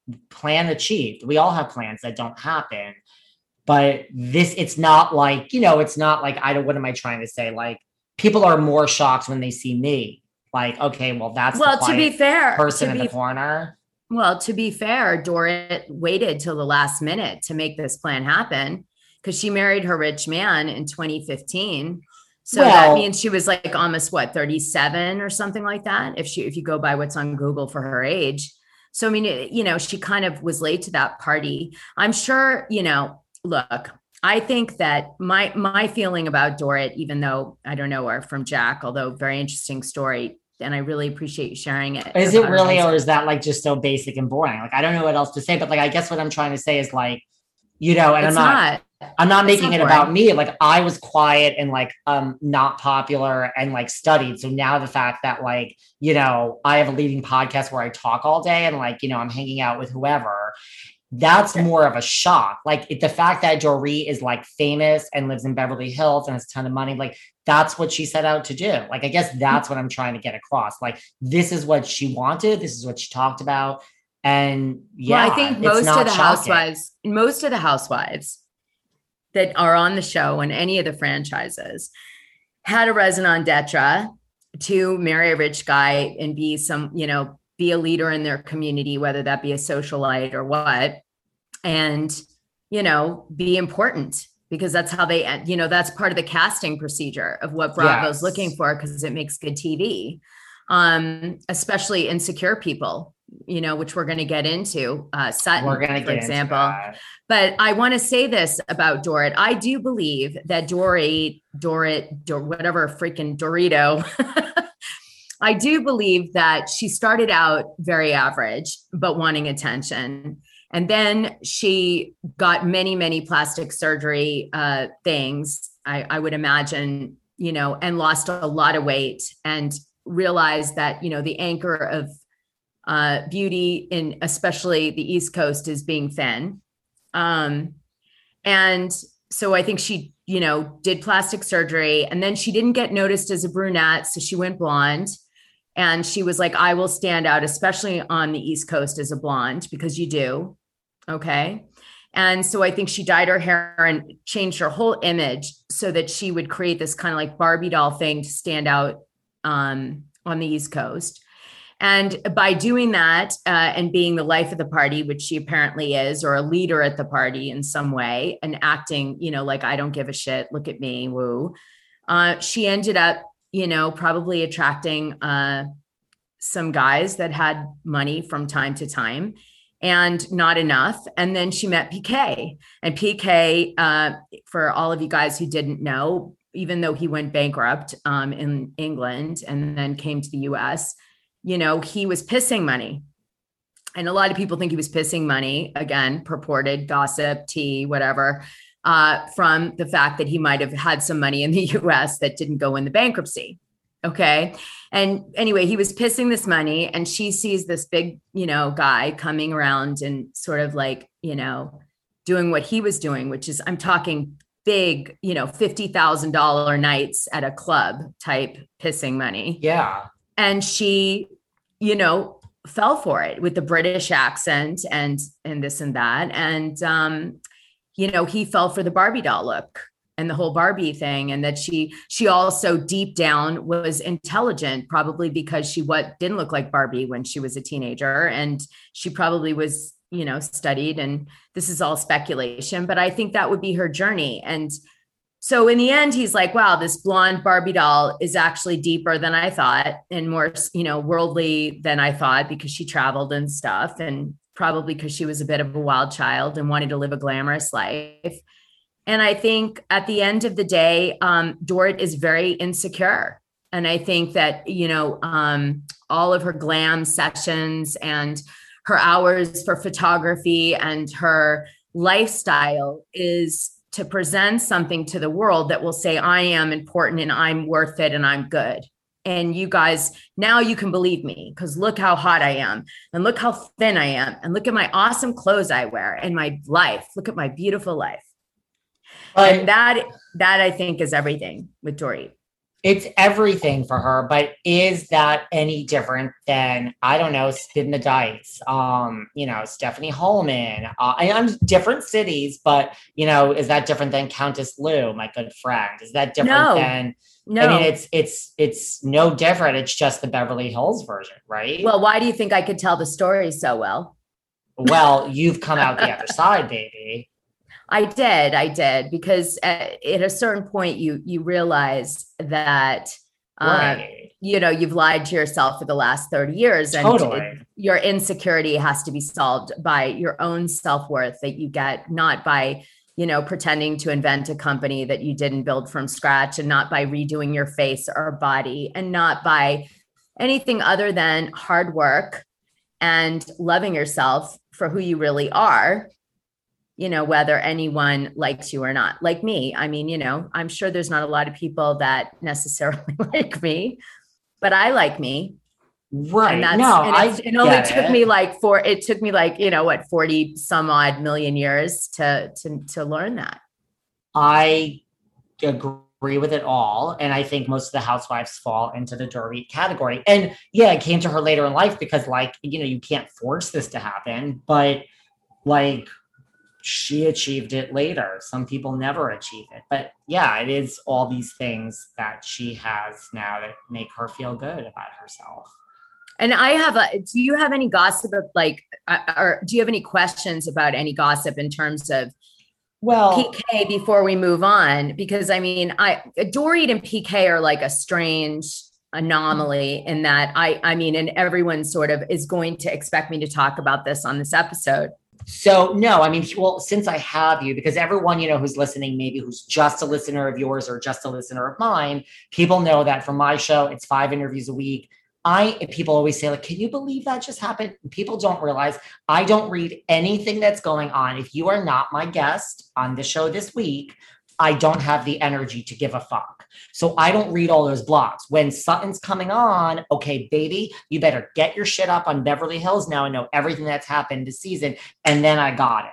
plan achieved. We all have plans that don't happen. But this, it's not like, you know, it's not like, I don't, what am I trying to say? Like, people are more shocked when they see me. Like, okay, well, that's well, the to be fair, person to in be, the corner. Well, to be fair, Dorit waited till the last minute to make this plan happen because she married her rich man in twenty fifteen. So Well- that means she was like almost what, thirty-seven or something like that. If she, if you go by what's on Google for her age. So, I mean, it, you know, she kind of was late to that party. I'm sure, you know, look, I think that my, my feeling about Dorit, even though I don't know her from Jack, although very interesting story, and I really appreciate you sharing it. Is it about her really, husband. or is that like just so basic and boring? Like, I don't know what else to say, but like, I guess what I'm trying to say is like, you know, and It's I'm not, not. I'm not It's making not it about boring. me. Like, I was quiet and like, um, not popular and like studied. So now the fact that like, you know, I have a leading podcast where I talk all day and like, you know, I'm hanging out with whoever, that's more of a shock. Like it, the fact that Dorit is like famous and lives in Beverly Hills and has a ton of money, like that's what she set out to do. Like, I guess that's what I'm trying to get across. Like, this is what she wanted. This is what she talked about. And yeah, well, I think it's most not of the shocking. housewives, most of the housewives that are on the show and any of the franchises had a raison d'etre to marry a rich guy and be some, you know, be a leader in their community, whether that be a socialite or what, and, you know, be important because that's how they, you know, that's part of the casting procedure of what Bravo's Yes. looking for because it makes good T V, um, especially insecure people, you know, which we're going to get into, uh, Sutton, We're gonna for get example. into that. But I want to say this about Dorit. I do believe that Dorit, Dorit, Dor, whatever freaking Dorito, I do believe that she started out very average, but wanting attention. And then she got many, many plastic surgery uh, things, I, I would imagine, you know, and lost a lot of weight and realized that, you know, the anchor of uh, beauty in especially the East Coast is being thin. Um, and so I think she, you know, did plastic surgery and then she didn't get noticed as a brunette. So she went blonde and she was like, I will stand out, especially on the East Coast as a blonde because you do. Okay. And so I think she dyed her hair and changed her whole image so that she would create this kind of like Barbie doll thing to stand out um, on the East Coast. And by doing that uh, and being the life of the party, which she apparently is, or a leader at the party in some way and acting, you know, like, I don't give a shit, look at me, woo. Uh, she ended up, you know, probably attracting uh, some guys that had money from time to time and not enough. And then she met P K. And P K, uh, for all of you guys who didn't know, even though he went bankrupt um, in England and then came to the U S, you know, he was pissing money. And a lot of people think he was pissing money, again, purported gossip, tea, whatever, uh, from the fact that he might have had some money in the U S that didn't go in the bankruptcy. Okay. And anyway, he was pissing this money and she sees this big, you know, guy coming around and sort of like, you know, doing what he was doing, which is, I'm talking big, you know, fifty thousand dollars nights at a club type pissing money. Yeah. And she, you know, fell for it with the British accent and, and this and that. And, um, you know, he fell for the Barbie doll look and the whole Barbie thing. And that she, she also deep down was intelligent, probably because she what didn't look like Barbie when she was a teenager. And she probably was, you know, studied, and this is all speculation, but I think that would be her journey. And so in the end, he's like, wow, this blonde Barbie doll is actually deeper than I thought and more, you know, worldly than I thought because she traveled and stuff. And probably because she was a bit of a wild child and wanted to live a glamorous life. And I think at the end of the day, um, Dorit is very insecure. And I think that, you know, um, all of her glam sessions and her hours for photography and her lifestyle is to present something to the world that will say, I am important and I'm worth it and I'm good. And you guys, now you can believe me because look how hot I am and look how thin I am and look at my awesome clothes I wear and my life. Look at my beautiful life. But and that, that I think is everything with Dorit. It's everything for her, but is that any different than, I don't know, Spin the Dice, um, you know, Stephanie Holman, uh, I, I'm different cities, but, you know, is that different than Countess Lou, my good friend? Is that different No. than, No. I mean, it's, it's, it's no different. It's just the Beverly Hills version, right? Well, why do you think I could tell the story so well? Well, you've come out the other side, baby. I did, I did, because at, at a certain point, you you realize that uh, Right. you know you've lied to yourself for the last thirty years, and Totally. it- your insecurity has to be solved by your own self worth that you get, not by you know pretending to invent a company that you didn't build from scratch, and not by redoing your face or body, and not by anything other than hard work and loving yourself for who you really are. You know, whether anyone likes you or not. Like me, I mean, you know, I'm sure there's not a lot of people that necessarily like me, but I like me. Right. And that's, no, and I it's- it only get took it. me like four, it took me like, you know, what, forty some odd million years to, to, to learn that. I agree with it all. And I think most of the housewives fall into the Dorit category. And yeah, it came to her later in life because, like, you know, you can't force this to happen, but like she achieved it later. Some people never achieve it. But yeah, it is all these things that she has now that make her feel good about herself. And I have a, do you have any gossip of like, uh, or do you have any questions about any gossip in terms of Well, P K before we move on? Because I mean, I Dorit and P K are like a strange anomaly in that I, I mean, and everyone sort of is going to expect me to talk about this on this episode. so no, I mean, well, since I have you, because everyone, you know, who's listening, maybe who's just a listener of yours or just a listener of mine, people know that from my show, it's five interviews a week. I, people always say, like, can you believe that just happened? People don't realize I don't read anything that's going on. If you are not my guest on the show this week, I don't have the energy to give a fuck. So I don't read all those blogs. When Sutton's coming on, okay, baby, you better get your shit up on Beverly Hills now and know everything that's happened this season. And then I got it.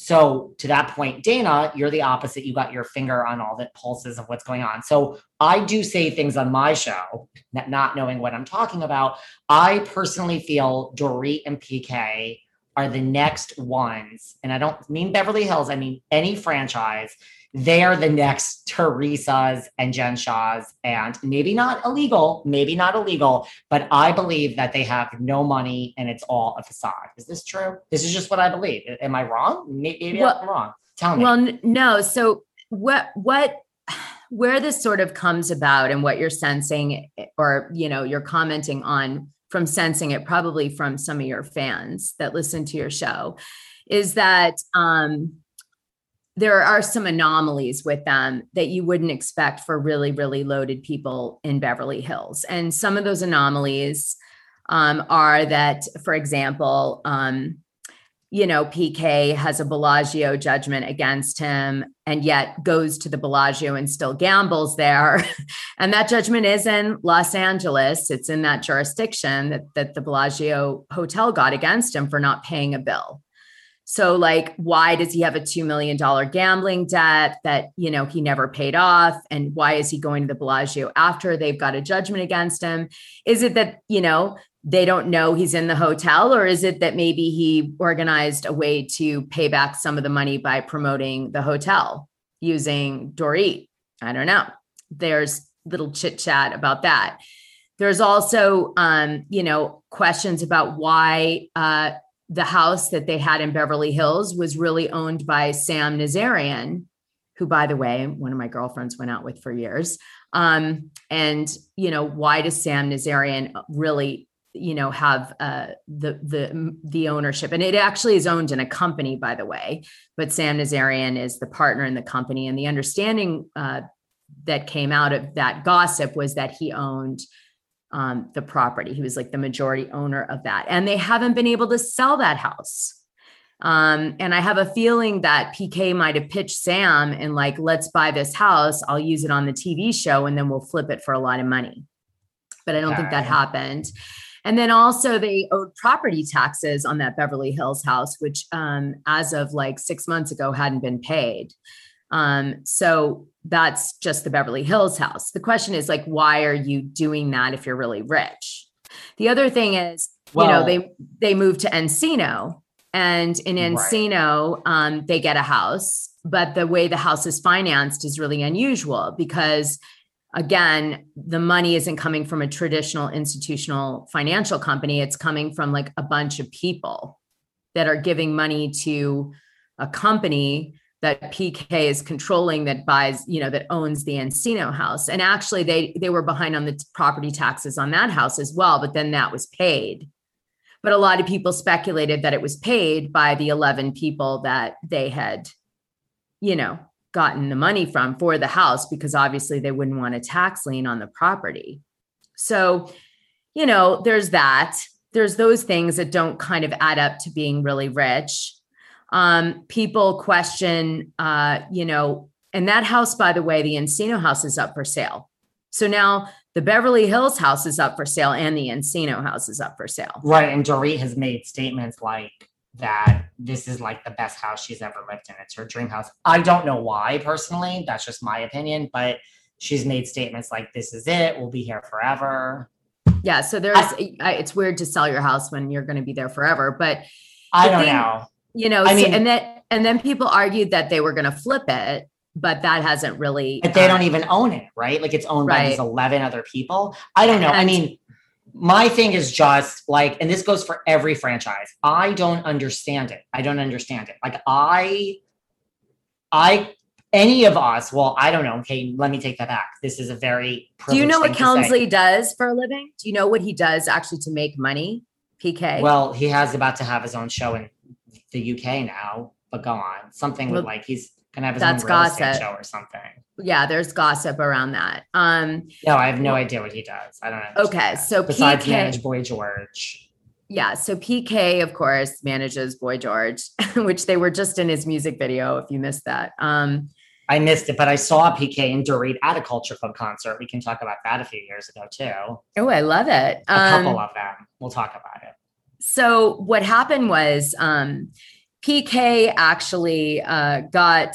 So to that point, Dana, you're the opposite. You got your finger on all the pulses of what's going on. So I do say things on my show, not not knowing what I'm talking about. I personally feel Dorit and P K are the next ones. And I don't mean Beverly Hills. I mean any franchise. They are the next Teresas and Jen Shaws, and maybe not illegal, maybe not illegal, but I believe that they have no money and it's all a facade. Is this true? This is just what I believe. Am I wrong? Maybe Well- I'm wrong. Tell me. Well, n- no. So what, what, where this sort of comes about and what you're sensing, or, you know, you're commenting on from sensing it, probably from some of your fans that listen to your show, is that, um, there are some anomalies with them that you wouldn't expect for really, really loaded people in Beverly Hills. And some of those anomalies um, are that, for example, um, you know, P K has a Bellagio judgment against him and yet goes to the Bellagio and still gambles there. And that judgment is in Los Angeles. It's in that jurisdiction that, that the Bellagio hotel got against him for not paying a bill. So like, why does he have a two million dollars gambling debt that, you know, he never paid off? And why is he going to the Bellagio after they've got a judgment against him? Is it that, you know, they don't know he's in the hotel, or is it that maybe he organized a way to pay back some of the money by promoting the hotel using Dorit? I don't know. There's little chit chat about that. There's also, um, you know, questions about why, uh, the house that they had in Beverly Hills was really owned by Sam Nazarian, who, by the way, one of my girlfriends went out with for years. Um, and, you know, why does Sam Nazarian really, you know, have uh, the, the, the ownership? And it actually is owned in a company, by the way, but Sam Nazarian is the partner in the company. And the understanding uh, that came out of that gossip was that he owned Um, the property. He was like the majority owner of that. And they haven't been able to sell that house. Um, and I have a feeling that P K might have pitched Sam and like, let's buy this house. I'll use it on the T V show and then we'll flip it for a lot of money. But I don't think that Okay. happened. And then also they owed property taxes on that Beverly Hills house, which um, as of like six months ago hadn't been paid. Um, so that's just the Beverly Hills house. The question is like, why are you doing that if you're really rich? The other thing is, Well- you know, they they moved to Encino, and in Right. Encino, um, they get a house, but the way the house is financed is really unusual because, again, the money isn't coming from a traditional institutional financial company. It's coming from like a bunch of people that are giving money to a company that P K is controlling, that buys, you know, that owns the Encino house. And actually they, they were behind on the t- property taxes on that house as well, but then that was paid. But a lot of people speculated that it was paid by the eleven people that they had, you know, gotten the money from for the house, because obviously they wouldn't want a tax lien on the property. So, you know, there's that. There's those things that don't kind of add up to being really rich. Um, people question, uh, you know, and that house, by the way, the Encino house is up for sale. So now the Beverly Hills house is up for sale and the Encino house is up for sale. Right. And Dorit has made statements like that this is like the best house she's ever lived in. It's her dream house. I don't know why personally. That's just my opinion. But she's made statements like, this is it. We'll be here forever. Yeah. So there's, I, it's weird to sell your house when you're going to be there forever. But I the don't thing- know. You know, I so- mean- and then and then people argued that they were going to flip it, but that hasn't really. But they uh, don't even own it, right? Like it's owned by Right. these eleven other people. I don't know. I And- mean, my thing is just like, and this goes for every franchise. I don't understand it. I don't understand it. Like I, I, any of us, well, I don't know. Okay, let me take that back. This is a very Do you know what privileged thing to say. Kelmsley does for a living? Do you know what he does actually to make money? P K. Well, he has about to have his own show in the U K now, but go on. Something with Well, like he's gonna have his that's own real estate gossip. show or something. Yeah, there's gossip around that. Um, No, I have no idea what he does. I don't know. Okay, so besides P K manage Boy George. yeah, so P K, of course, manages Boy George, which they were just in his music video. If you missed that, um, I missed it, but I saw P K and Dorit at a Culture Club concert. We can talk about that a few years ago too. oh, I love it. A Um, couple of them. We'll talk about it. So what happened was um, P K actually uh, got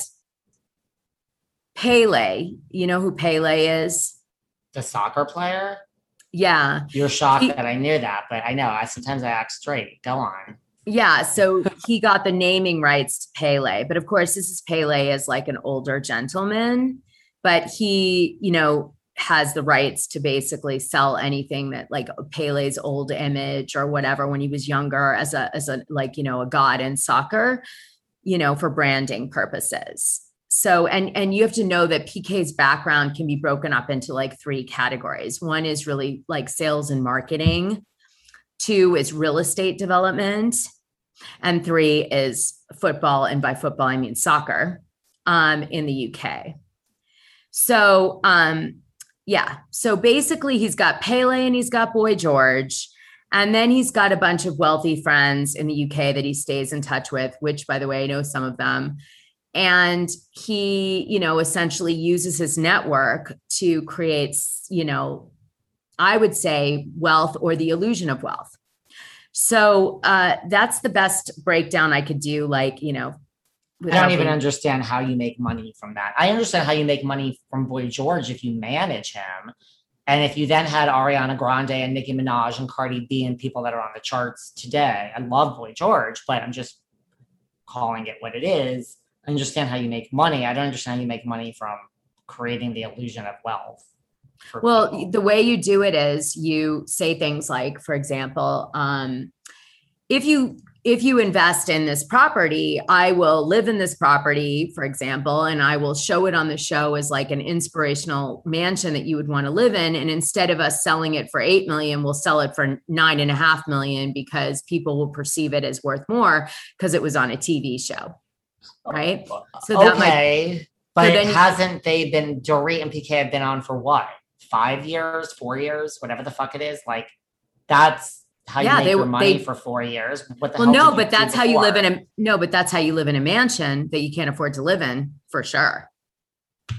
Pele. You know who Pele is? The soccer player? Yeah. You're shocked He- that I knew that, but I know. I sometimes I act straight. Go on. Yeah. So he got the naming rights to Pele. But of course, this is Pele as like an older gentleman. But he, you know, has the rights to basically sell anything that like Pele's old image or whatever when he was younger as a, as a, like, you know, a god in soccer, you know, for branding purposes. So, and, and you have to know that P K's background can be broken up into like three categories. One is really like sales and marketing. Two is real estate development. And three is football. And by football, I mean soccer um, in the U K. So, um, yeah. So basically he's got Pele and he's got Boy George. And then he's got a bunch of wealthy friends in the U K that he stays in touch with, which by the way, I know some of them. And he, you know, essentially uses his network to create, you know, I would say wealth or the illusion of wealth. So uh, that's the best breakdown I could do. Like, you know, I don't even being- understand how you make money from that. I understand how you make money from Boy George if you manage him. And if you then had Ariana Grande and Nicki Minaj and Cardi B and people that are on the charts today. I love Boy George, but I'm just calling it what it is. I understand how you make money. I don't understand how you make money from creating the illusion of wealth. for Well, people. the way you do it is you say things like, for example, um, if you if you invest in this property, I will live in this property, for example, and I will show it on the show as like an inspirational mansion that you would want to live in. And instead of us selling it for eight million, we'll sell it for nine and a half million because people will perceive it as worth more because it was on a T V show. Right. So that might- okay. But so then you- hasn't they been, Dorit and P K have been on for what? Five years, four years, whatever the fuck it is. Like that's how you Yeah, make they- your money they- for four years. What the Well, hell no, did you but do that's how you live in before? a no, but that's how you live in a mansion that you can't afford to live in for sure.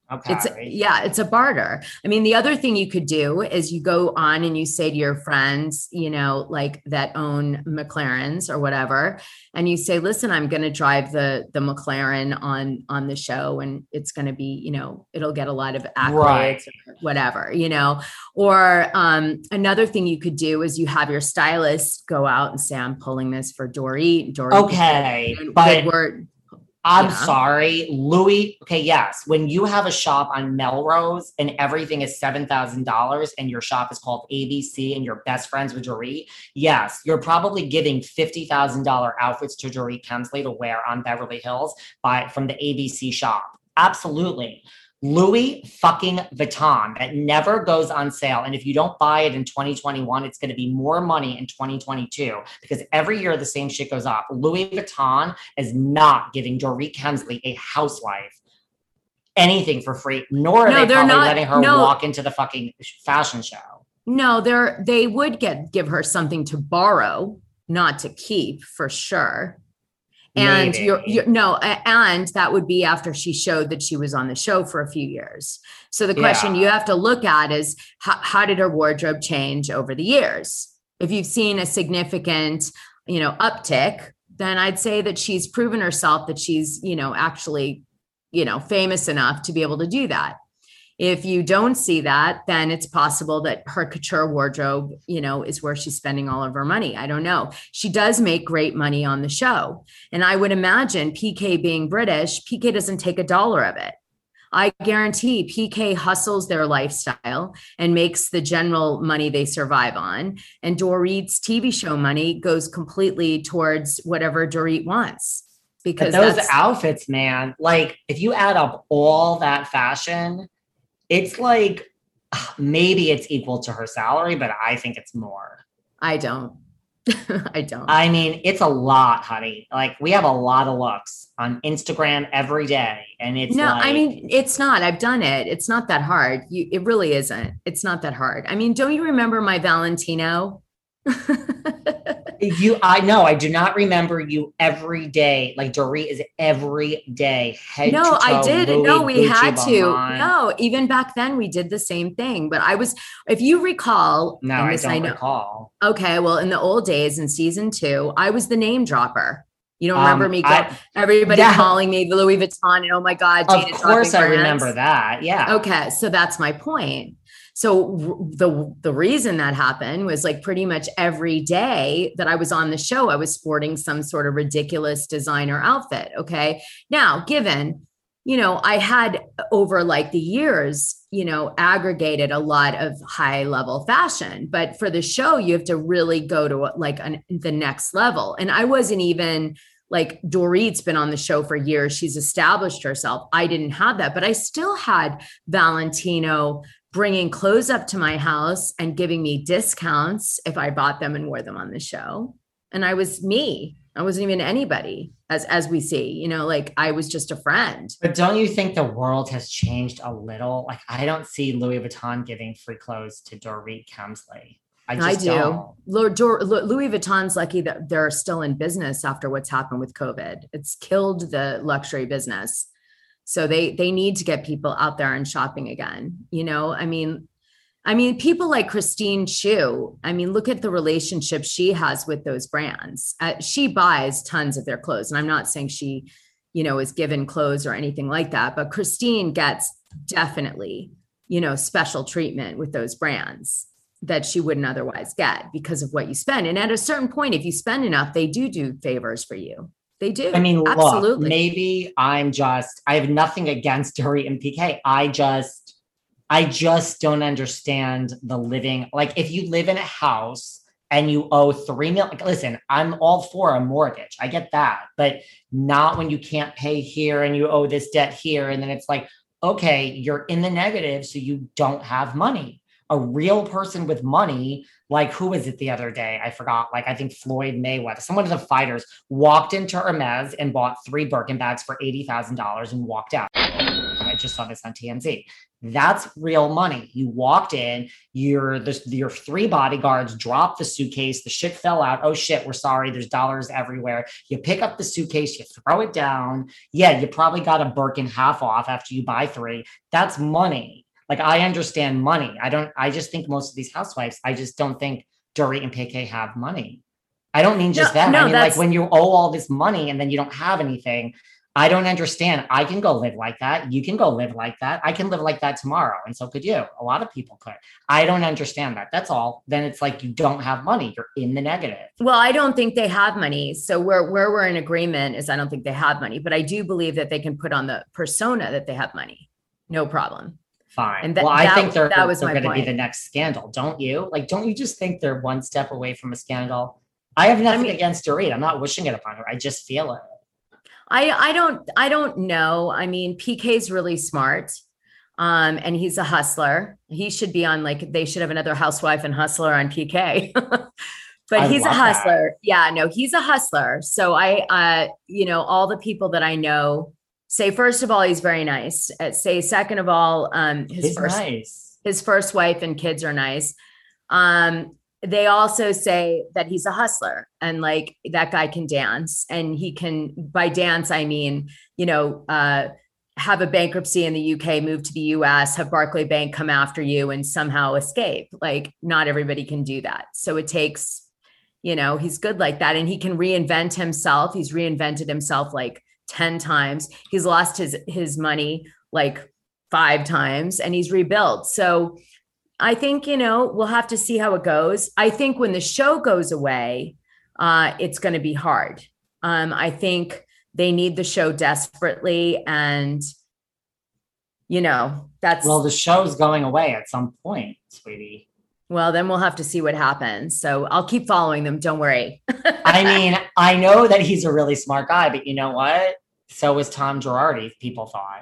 Okay. It's yeah, it's a barter. I mean, the other thing you could do is you go on and you say to your friends, you know, like that own McLarens or whatever, and you say, "Listen, I'm going to drive the the McLaren on on the show, and it's going to be, you know, it'll get a lot of accolades, Right. or whatever, you know." Or um, another thing you could do is you have your stylist go out and say, "I'm pulling this for Dorit." Dorit, Okay, good but word. I'm Yeah. sorry, Louis. Okay, yes. When you have a shop on Melrose and everything is seven thousand dollars and your shop is called A B C and you're best friends with Dorit, yes, you're probably giving fifty thousand dollars outfits to Dorit Kemsley to wear on Beverly Hills by from the A B C shop. Absolutely. Louis fucking Vuitton that never goes on sale. And if you don't buy it in twenty twenty-one, it's going to be more money in twenty twenty-two because every year the same shit goes up. Louis Vuitton is not giving Dorit Kemsley, a housewife, anything for free, nor are No, they they're probably not- letting her no. walk into the fucking fashion show. No, they're they would get give her something to borrow, not to keep, for sure. And Maybe. you're, you're no, a- and that would be after she showed that she was on the show for a few years. So the question Yeah. you have to look at is how, how did her wardrobe change over the years? If you've seen a significant, you know, uptick, then I'd say that she's proven herself that she's, you know, actually, you know, famous enough to be able to do that. If you don't see that, then it's possible that her couture wardrobe, you know, is where she's spending all of her money. I don't know. She does make great money on the show. And I would imagine P K being British, P K doesn't take a dollar of it. I guarantee P K hustles their lifestyle and makes the general money they survive on. And Dorit's T V show money goes completely towards whatever Dorit wants. Because But those that's, outfits, man, like if you add up all that fashion, it's like maybe it's equal to her salary, but I think it's more. I don't. I don't. I mean, it's a lot, honey. Like we have a lot of looks on Instagram every day, and it's no, like, I mean, it's not. I've done it. It's not that hard. You, it really isn't. It's not that hard. I mean, don't you remember my Valentino? you. I know. I do not remember you every day. Like Dorit is every day. Head No, to toe, I did. Louis, No, we Gucci, had to. Balmain. No, even back then we did the same thing. But I was, if you recall, No, and I this don't know. recall. Okay, well, in the old days in season two, I was the name dropper. You don't remember Um, me? Go, I- everybody yeah. calling me Louis Vuitton, and oh my God, Of Dana course, I dropping brands. remember that. Yeah. Okay, so that's my point. So r- the the reason that happened was like pretty much every day that I was on the show, I was sporting some sort of ridiculous designer outfit. Okay, now given, you know, I had over like the years, you know, aggregated a lot of high level fashion, but for the show, you have to really go to like an, the next level. And I wasn't even like Dorit's been on the show for years. She's established herself. I didn't have that, but I still had Valentino bringing clothes up to my house and giving me discounts if I bought them and wore them on the show. And I was me. I wasn't even anybody, as as we see, you know, like I was just a friend. But don't you think the world has changed a little? Like I don't see Louis Vuitton giving free clothes to Dorit Kemsley. I just I do. don't. Lord, Dor- Lu- Louis Vuitton's lucky that they're still in business after what's happened with COVID. It's killed the luxury business. So they they need to get people out there and shopping again. You know, I mean, I mean, people like Christine Chu. I mean, look at the relationship she has with those brands. Uh, she buys tons of their clothes, and I'm not saying she, you know, is given clothes or anything like that. But Christine gets definitely, you know, special treatment with those brands that she wouldn't otherwise get because of what you spend. And at a certain point, if you spend enough, they do do favors for you. They do. I mean, absolutely. look, maybe I'm just, I have nothing against Dorit and P K. I just, I just don't understand the living. Like if you live in a house and you owe three million, like, listen, I'm all for a mortgage. I get that, but not when you can't pay here and you owe this debt here. And then it's like, okay, you're in the negative, so you don't have money. A real person with money, like who was it the other day? I forgot. Like I think Floyd Mayweather, some of the fighters walked into Hermes and bought three Birkin bags for eighty thousand dollars and walked out. just saw this on T M Z. That's real money. You walked in, your the, your three bodyguards dropped the suitcase. The shit fell out. Oh shit, we're sorry. There's dollars everywhere. You pick up the suitcase, you throw it down. Yeah, you probably got a Birkin half off after you buy three. That's money. Like, I understand money. I don't, I just think most of these housewives, I just don't think Dorit and P K have money. I don't mean just No, them. no, I mean, that's- like, when you owe all this money and then you don't have anything, I don't understand. I can go live like that. You can go live like that. I can live like that tomorrow. And so could you. A lot of people could. I don't understand that. That's all. Then it's like, you don't have money. You're in the negative. Well, I don't think they have money. So where, where we're in agreement is I don't think they have money, but I do believe that they can put on the persona that they have money. No problem. Fine. And that- well, I that- think they're, that was they're my going to be point. the next scandal. Don't you? Like, don't you just think they're one step away from a scandal? I have nothing mean- against Dorit. I'm not wishing it upon her. I just feel it. I, I don't, I don't know. I mean, P K's really smart. Um, and he's a hustler. He should be on, like, they should have another housewife and hustler on P K. But I he's a love that. hustler. Yeah, no, he's a hustler. So I, uh, you know, all the people that I know say, first of all, he's very nice. Uh, say, second of all, um, his He's first, nice. his first wife and kids are nice. Um, they also say that he's a hustler and like that guy can dance, and he can, by dance, I mean, you know, uh, have a bankruptcy in the U K, move to the U S, have Barclay Bank come after you and somehow escape. Like, not everybody can do that. So it takes, you know, he's good like that. And he can reinvent himself. He's reinvented himself like ten times. He's lost his, his money like five times and he's rebuilt. So I think, you know, we'll have to see how it goes. I think when the show goes away, uh, it's going to be hard. Um, I think they need the show desperately. And, you know, that's, Well, well, the show's going away at some point, sweetie. then we'll have to see what happens. So I'll keep following them. Don't worry. I mean, I know that he's a really smart guy, but you know what? So is Tom Girardi, people thought.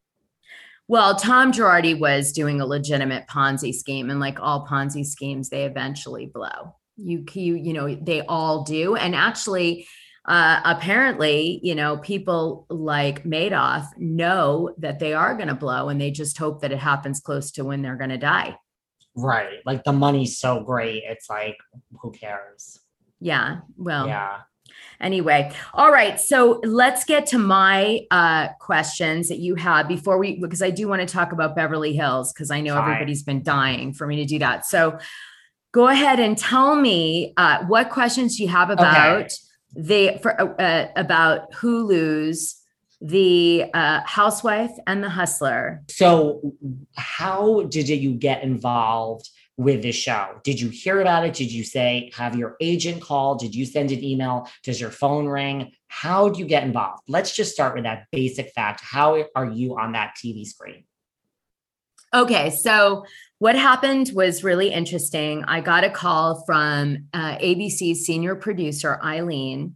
Well, Tom Girardi was doing a legitimate Ponzi scheme, and like all Ponzi schemes, they eventually blow. You, you, you know, they all do. And actually, uh, apparently, you know, people like Madoff know that they are going to blow, and they just hope that it happens close to when they're going to die. Right. Like, the money's so great. It's like, who cares? Yeah. Well, Yeah. anyway. All right. So let's get to my uh, questions that you have before we, because I do want to talk about Beverly Hills, because I know Fine. everybody's been dying for me to do that. So go ahead and tell me uh, what questions you have about the, for, uh, about Hulu's The uh, Housewife and the Hustler. So how did you get involved with the show? Did you hear about it? Did you say, have your agent call? Did you send an email? Does your phone ring? How do you get involved? Let's just start with that basic fact. How are you on that T V screen? Okay, so what happened was really interesting. I got a call from uh, A B C's senior producer, Eileen,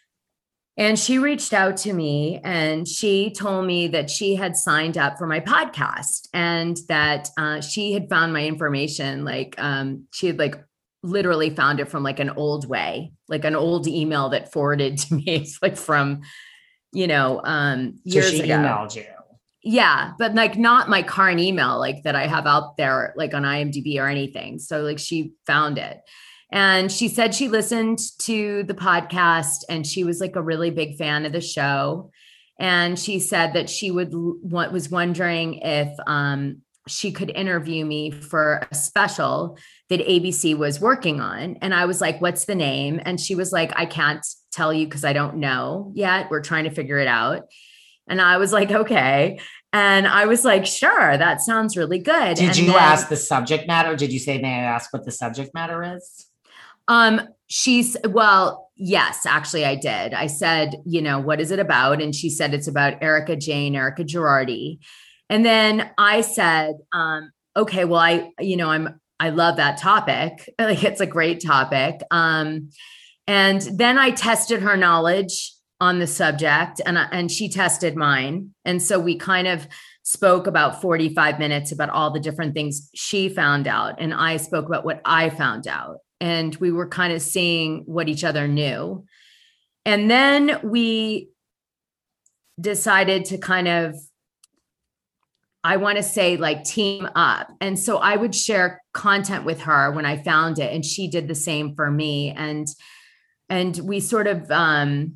and she reached out to me and she told me that she had signed up for my podcast and that uh, she had found my information. Like um, she had like literally found it from like an old way, like an old email that forwarded to me. It's like from, you know, um, years so she ago. emailed you. Yeah, but like not my current email, like that I have out there, like on IMDb or anything. So like she found it. And she said she listened to the podcast and she was like a really big fan of the show. And she said that she would what was wondering if um, she could interview me for a special that A B C was working on. And I was like, what's the name? And she was like, I can't tell you because I don't know yet. We're trying to figure it out. And I was like, okay. And I was like, sure, that sounds really good. Did and you then, ask the subject matter? Did you say, may I ask what the subject matter is? Um, she's, well, yes, actually I did. I said, you know, what is it about? And she said, it's about Erica Jane, Erica Girardi. And then I said, um, okay, well, I, you know, I'm, I love that topic. Like, it's a great topic. Um, and then I tested her knowledge on the subject and, and she tested mine. And so we kind of spoke about forty-five minutes about all the different things she found out. And I spoke about what I found out. And we were kind of seeing what each other knew. And then we decided to kind of I want to say like team up. And so I would share content with her when I found it. And she did the same for me. And, and we sort of, um,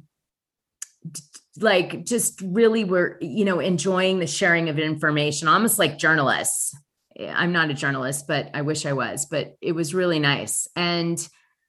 like just really were, you know, enjoying the sharing of information, almost like journalists. I'm not a journalist, but I wish I was, but it was really nice. And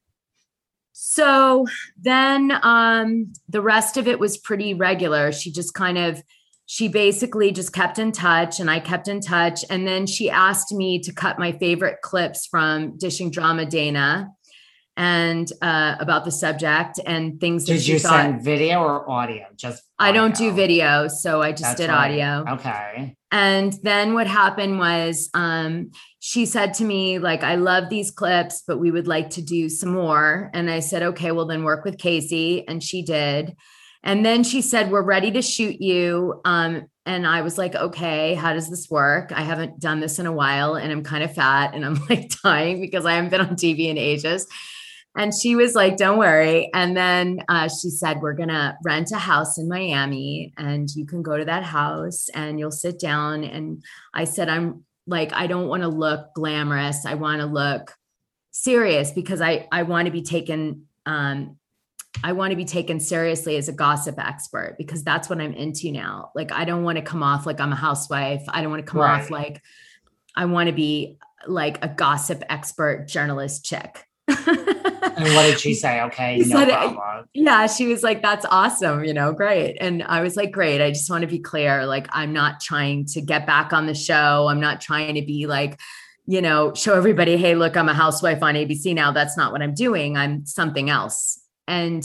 so then um, the rest of it was pretty regular. She just kind of, she basically just kept in touch and I kept in touch. And then she asked me to cut my favorite clips from Dishing Drama Dana and uh, about the subject and things that Did she you thought. send video or audio? Just I don't audio. do video, so I just That's did right. audio. Okay. And then what happened was um, she said to me, like, I love these clips, but we would like to do some more. And I said, okay, well then work with Casey. And she did. And then she said, we're ready to shoot you. Um, and I was like, okay, how does this work? I haven't done this in a while and I'm kind of fat and I'm like dying because I haven't been on T V in ages. And she was like, don't worry. And then uh, she said, we're going to rent a house in Miami and you can go to that house and you'll sit down. And I said, I'm like, I don't want to look glamorous. I want to look serious because I, I want to be taken, um, I want to be taken seriously as a gossip expert because that's what I'm into now. Like, I don't want to come off like I'm a housewife. I don't want to come Right. off like I want to be like a gossip expert journalist chick. And what did she say? Okay, She no said, problem. yeah, she was like, that's awesome, you know, great. And I was like, great. I just want to be clear. Like, I'm not trying to get back on the show. I'm not trying to be like, you know, show everybody, hey, look, I'm a housewife on A B C now. That's not what I'm doing. I'm something else. And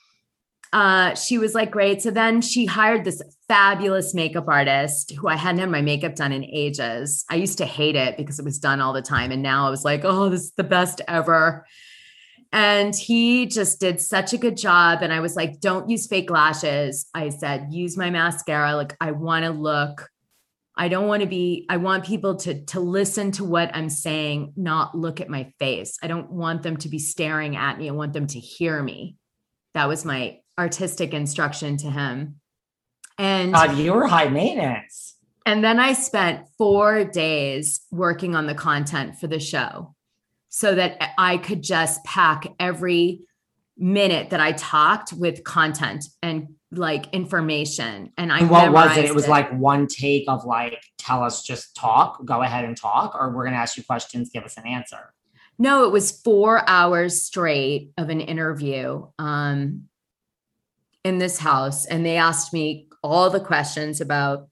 uh, she was like, great. So then she hired this fabulous makeup artist who I hadn't had my makeup done in ages. I used to hate it because it was done all the time. And now I was like, oh, this is the best ever. And he just did such a good job. And I was like, don't use fake lashes. I said, use my mascara. Like, I want to look, I don't want to be, I want people to, to listen to what I'm saying, not look at my face. I don't want them to be staring at me. I want them to hear me. That was my artistic instruction to him. And God, you were high maintenance. And then I spent four days working on the content for the show so that I could just pack every minute that I talked with content and like information. And I And what was it? memorized It was like one take of like, tell us, just talk, go ahead and talk, or we're going to ask you questions, give us an answer. No, it was four hours straight of an interview um, in this house. And they asked me all the questions about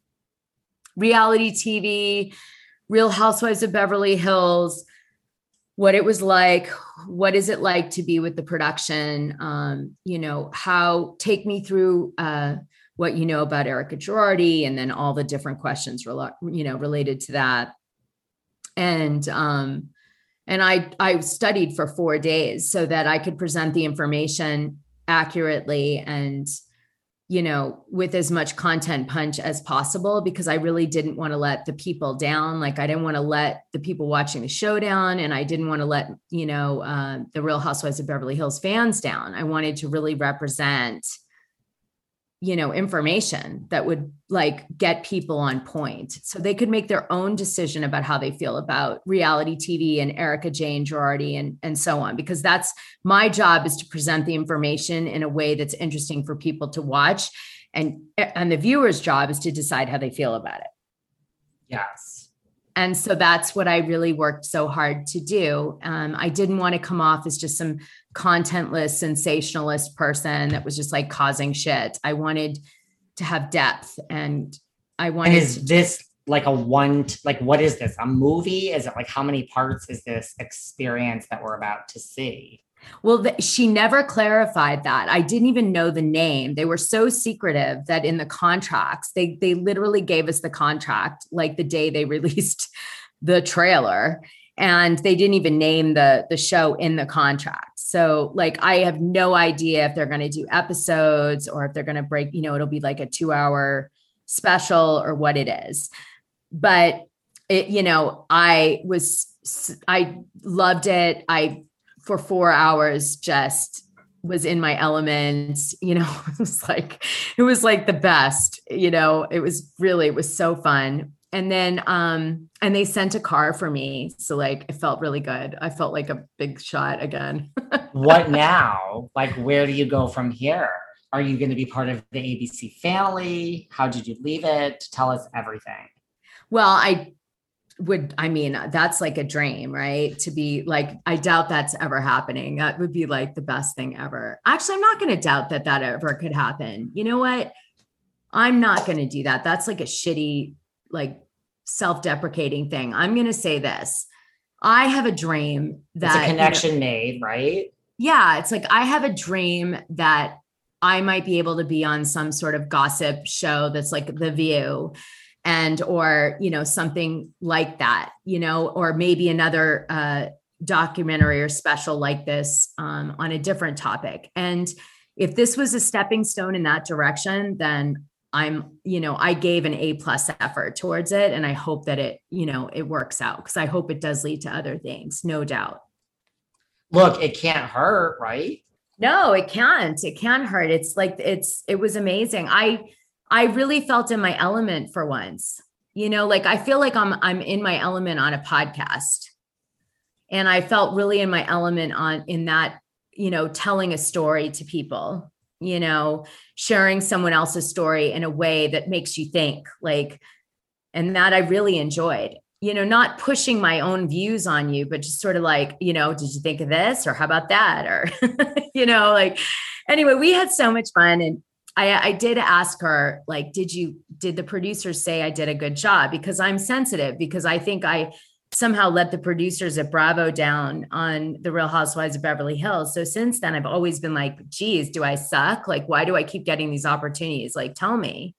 reality T V, Real Housewives of Beverly Hills, what it was like, what is it like to be with the production? Um, you know, how, take me through uh, what you know about Erica Girardi, and then all the different questions, rela- you know, related to that. And, um, and I, I studied for four days so that I could present the information accurately and, you know, with as much content punch as possible, because I really didn't want to let the people down. Like, I didn't want to let the people watching the show down. And I didn't want to let, you know, uh, the Real Housewives of Beverly Hills fans down. I wanted to really represent, you know, information that would like get people on point so they could make their own decision about how they feel about reality T V and Erica Jane Girardi and, and so on, because that's my job, is to present the information in a way that's interesting for people to watch. And, and the viewer's job is to decide how they feel about it. Yes. And so that's what I really worked so hard to do. Um, I didn't want to come off as just some contentless, sensationalist person that was just like causing shit. I wanted to have depth, and I wanted. And is this like a one, t- like, what is this? A movie? Is it like, how many parts is this experience that we're about to see? Well, the, she never clarified that. I didn't even know the name. They were so secretive that in the contracts, they they literally gave us the contract like the day they released the trailer, and they didn't even name the the show in the contract. So like, I have no idea if they're going to do episodes or if they're going to break, you know, it'll be like a two hour special or what it is. But it, you know, I was, I loved it. I, for four hours, just was in my element, you know, it was like, it was like the best, you know, it was really, it was so fun. and then um and they sent a car for me. So like it felt really good. I felt like a big shot again. What now? Like, where do you go from here? Are you going to be part of the A B C family? How did you leave it? Tell us everything. Well, I would, I mean, that's like a dream, right? To be like, I doubt that's ever happening. That would be like the best thing ever. Actually, I'm not going to doubt that that ever could happen. You know what? I'm not going to do that. That's like a shitty, like self-deprecating thing. I'm going to say this. I have a dream that It's a connection you know, made, right? yeah, it's like I have a dream that I might be able to be on some sort of gossip show that's like The View, and or you know something like that, you know, or maybe another uh, documentary or special like this um, on a different topic. And if this was a stepping stone in that direction, then I'm, you know, I gave an A plus effort towards it, and I hope that it, you know, it works out, because I hope it does lead to other things, no doubt. Look, it can't hurt, right? No, it can't. It can hurt. It's like, it's, it was amazing. I, I really felt in my element for once, you know, like I feel like I'm, I'm in my element on a podcast, and I felt really in my element on, in that, you know, telling a story to people, you know, sharing someone else's story in a way that makes you think, like, and that I really enjoyed. You know, not pushing my own views on you, but just sort of like, you know, did you think of this, or how about that? Or, you know, like, anyway, we had so much fun. And I, I did ask her, like, did you, did the producers say I did a good job? Because I'm sensitive, because I think I somehow let the producers at Bravo down on The Real Housewives of Beverly Hills. So since then, I've always been like, geez, do I suck? Like, why do I keep getting these opportunities? Like, tell me.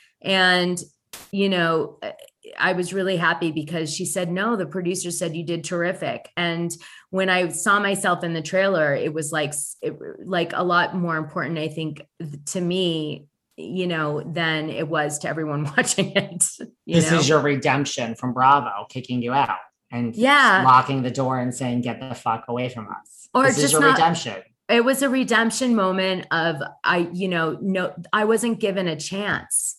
And, you know, I was really happy because she said, no, the producer said you did terrific. And when I saw myself in the trailer, it was like, it, like a lot more important, I think, to me, you know, than it was to everyone watching it. This know? is your redemption from Bravo, kicking you out and yeah. locking the door and saying, get the fuck away from us. Or this just is your not, redemption. It was a redemption moment of, I, you know, no, I wasn't given a chance.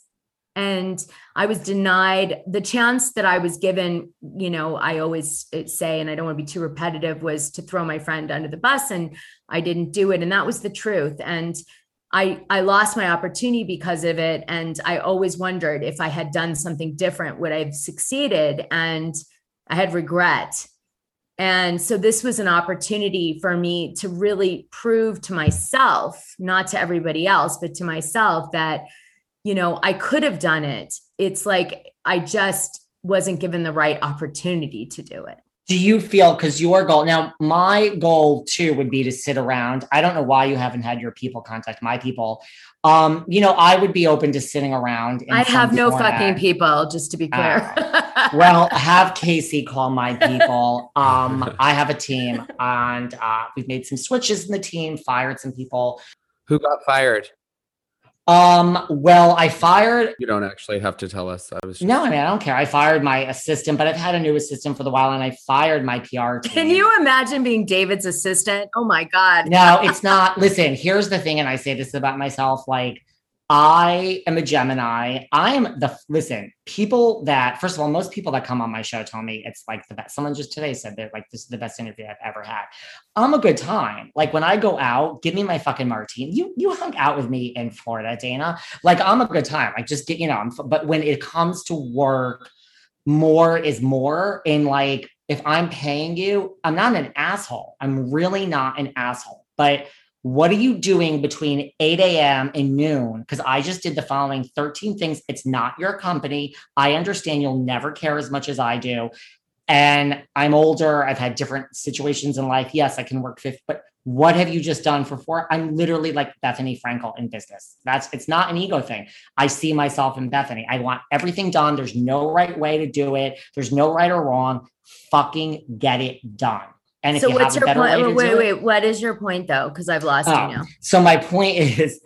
And I was denied the chance that I was given. You know, I always say, and I don't want to be too repetitive, was to throw my friend under the bus, and I didn't do it. And that was the truth. And I, I lost my opportunity because of it. And I always wondered, if I had done something different, would I have succeeded? And I had regret. And so this was an opportunity for me to really prove to myself, not to everybody else, but to myself, that, you know, I could have done it. It's like, I just wasn't given the right opportunity to do it. Do you feel, because your goal, now my goal too would be to sit around. I don't know why you haven't had your people contact my people. Um, you know, I would be open to sitting around. In I have no format. fucking people, just to be clear. Uh, well, have Casey call my people. Um, I have a team, and uh, we've made some switches in the team, fired some people. Who got fired? Um, well, I fired. You don't actually have to tell us. I was just... No, I mean, I don't care. I fired my assistant, but I've had a new assistant for the while, and I fired my P R team. Can you imagine being David's assistant? Oh my God. No, it's not. Listen, here's the thing. And I say this about myself. Like, I am a Gemini. I am the, listen, people that, first of all, most people that come on my show tell me it's like the best. Someone just today said that, like, this is the best interview I've ever had. I'm a good time. Like, when I go out, give me my fucking martini. You, you hung out with me in Florida, Dana. Like, I'm a good time. Like, just get, you know, I'm, but when it comes to work, more is more. And like, if I'm paying you, I'm not an asshole. I'm really not an asshole. But what are you doing between eight a.m. and noon? Because I just did the following thirteen things. It's not your company. I understand you'll never care as much as I do. And I'm older. I've had different situations in life. Yes, I can work fifth, but what have you just done for four? I'm literally like Bethany Frankel in business. That's, it's not an ego thing. I see myself in Bethany. I want everything done. There's no right way to do it. There's no right or wrong. Fucking get it done. And if So you what's have a your better way point? to Wait, do wait, it, what is your point though? Because I've lost Oh, you now. so my point is,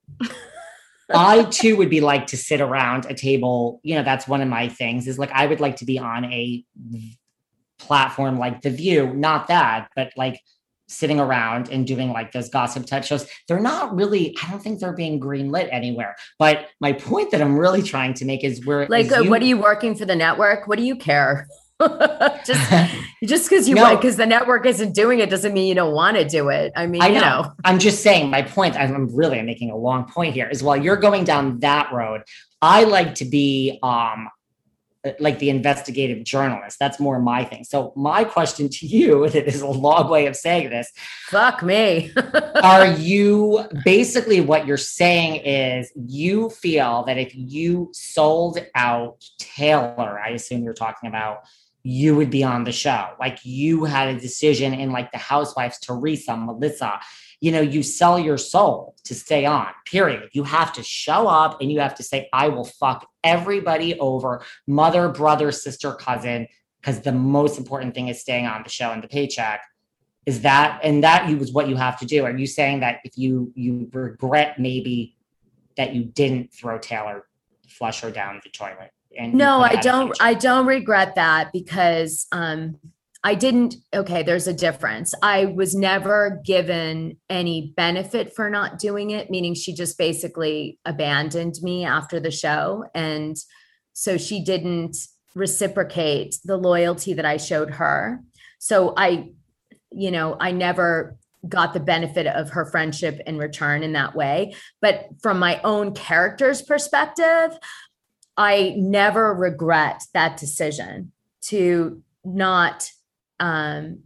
I too would be like to sit around a table. You know, that's one of my things, is like, I would like to be on a platform like The View, not that, but like sitting around and doing like those gossip type shows. They're not really, I don't think they're being greenlit anywhere. But my point that I'm really trying to make is where like, is uh, you, what are you working for the network? What do you care? just just because you No. because the network isn't doing it doesn't mean you don't want to do it. I mean, I you know. know. I'm just saying my point. I'm really I'm making a long point here is while you're going down that road, I like to be um like the investigative journalist. That's more my thing. So my question to you, and it is a long way of saying this, Fuck me. are you basically what you're saying is you feel that if you sold out Taylor, I assume you're talking about, you would be on the show. Like you had a decision in like the Housewives, Teresa, Melissa, you know, you sell your soul to stay on, period. You have to show up and you have to say, I will fuck everybody over, mother, brother, sister, cousin, because the most important thing is staying on the show and the paycheck. Is that, and that you was what you have to do. Are you saying that if you, you regret maybe that you didn't throw Taylor, flush her down the toilet? And you No, could have I had a don't. paycheck? I don't regret that because um, I didn't. Okay, there's a difference. I was never given any benefit for not doing it, meaning she just basically abandoned me after the show. And so she didn't reciprocate the loyalty that I showed her. So I, you know, I never got the benefit of her friendship in return in that way. But from my own character's perspective, I never regret that decision to not um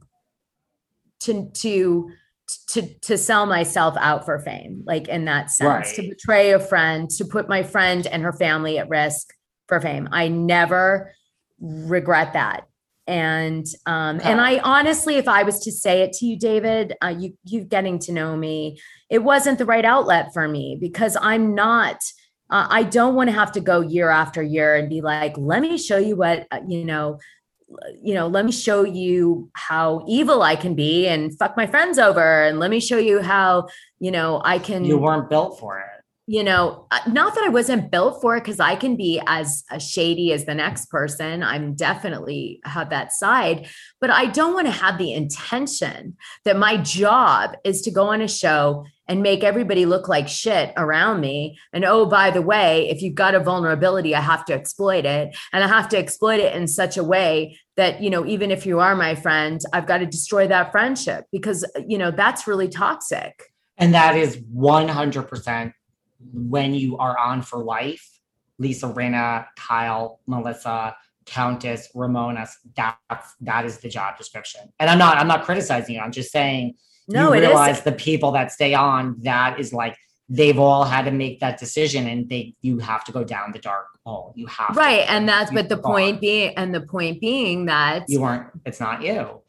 to to to to sell myself out for fame, like in that sense, Right. to betray a friend, to put my friend and her family at risk for fame. I never regret that. And um Okay. and I honestly, if I was to say it to you, David, uh, you you getting to know me, it wasn't the right outlet for me because I'm not Uh, I don't want to have to go year after year and be like, let me show you what, uh, you know, you know, let me show you how evil I can be and fuck my friends over. And let me show you how, you know, I can, You weren't built for it. you know, uh, not that I wasn't built for it, because I can be as uh, shady as the next person. I'm definitely have that side, but I don't want to have the intention that my job is to go on a show and make everybody look like shit around me. And oh, by the way, if you've got a vulnerability, I have to exploit it. And I have to exploit it in such a way that, you know, even if you are my friend, I've got to destroy that friendship because, you know, that's really toxic. And that is one hundred percent when you are on for life. Lisa Rinna, Kyle, Melissa, Countess, Ramona, that's, that is the job description. And I'm not, I'm not criticizing you. I'm just saying, No, you it realize is. the people that stay on, that is like, they've all had to make that decision and they, you have to go down the dark hole. You have Right. to. And that's, You but the are. point being, and the point being that You weren't, it's not you.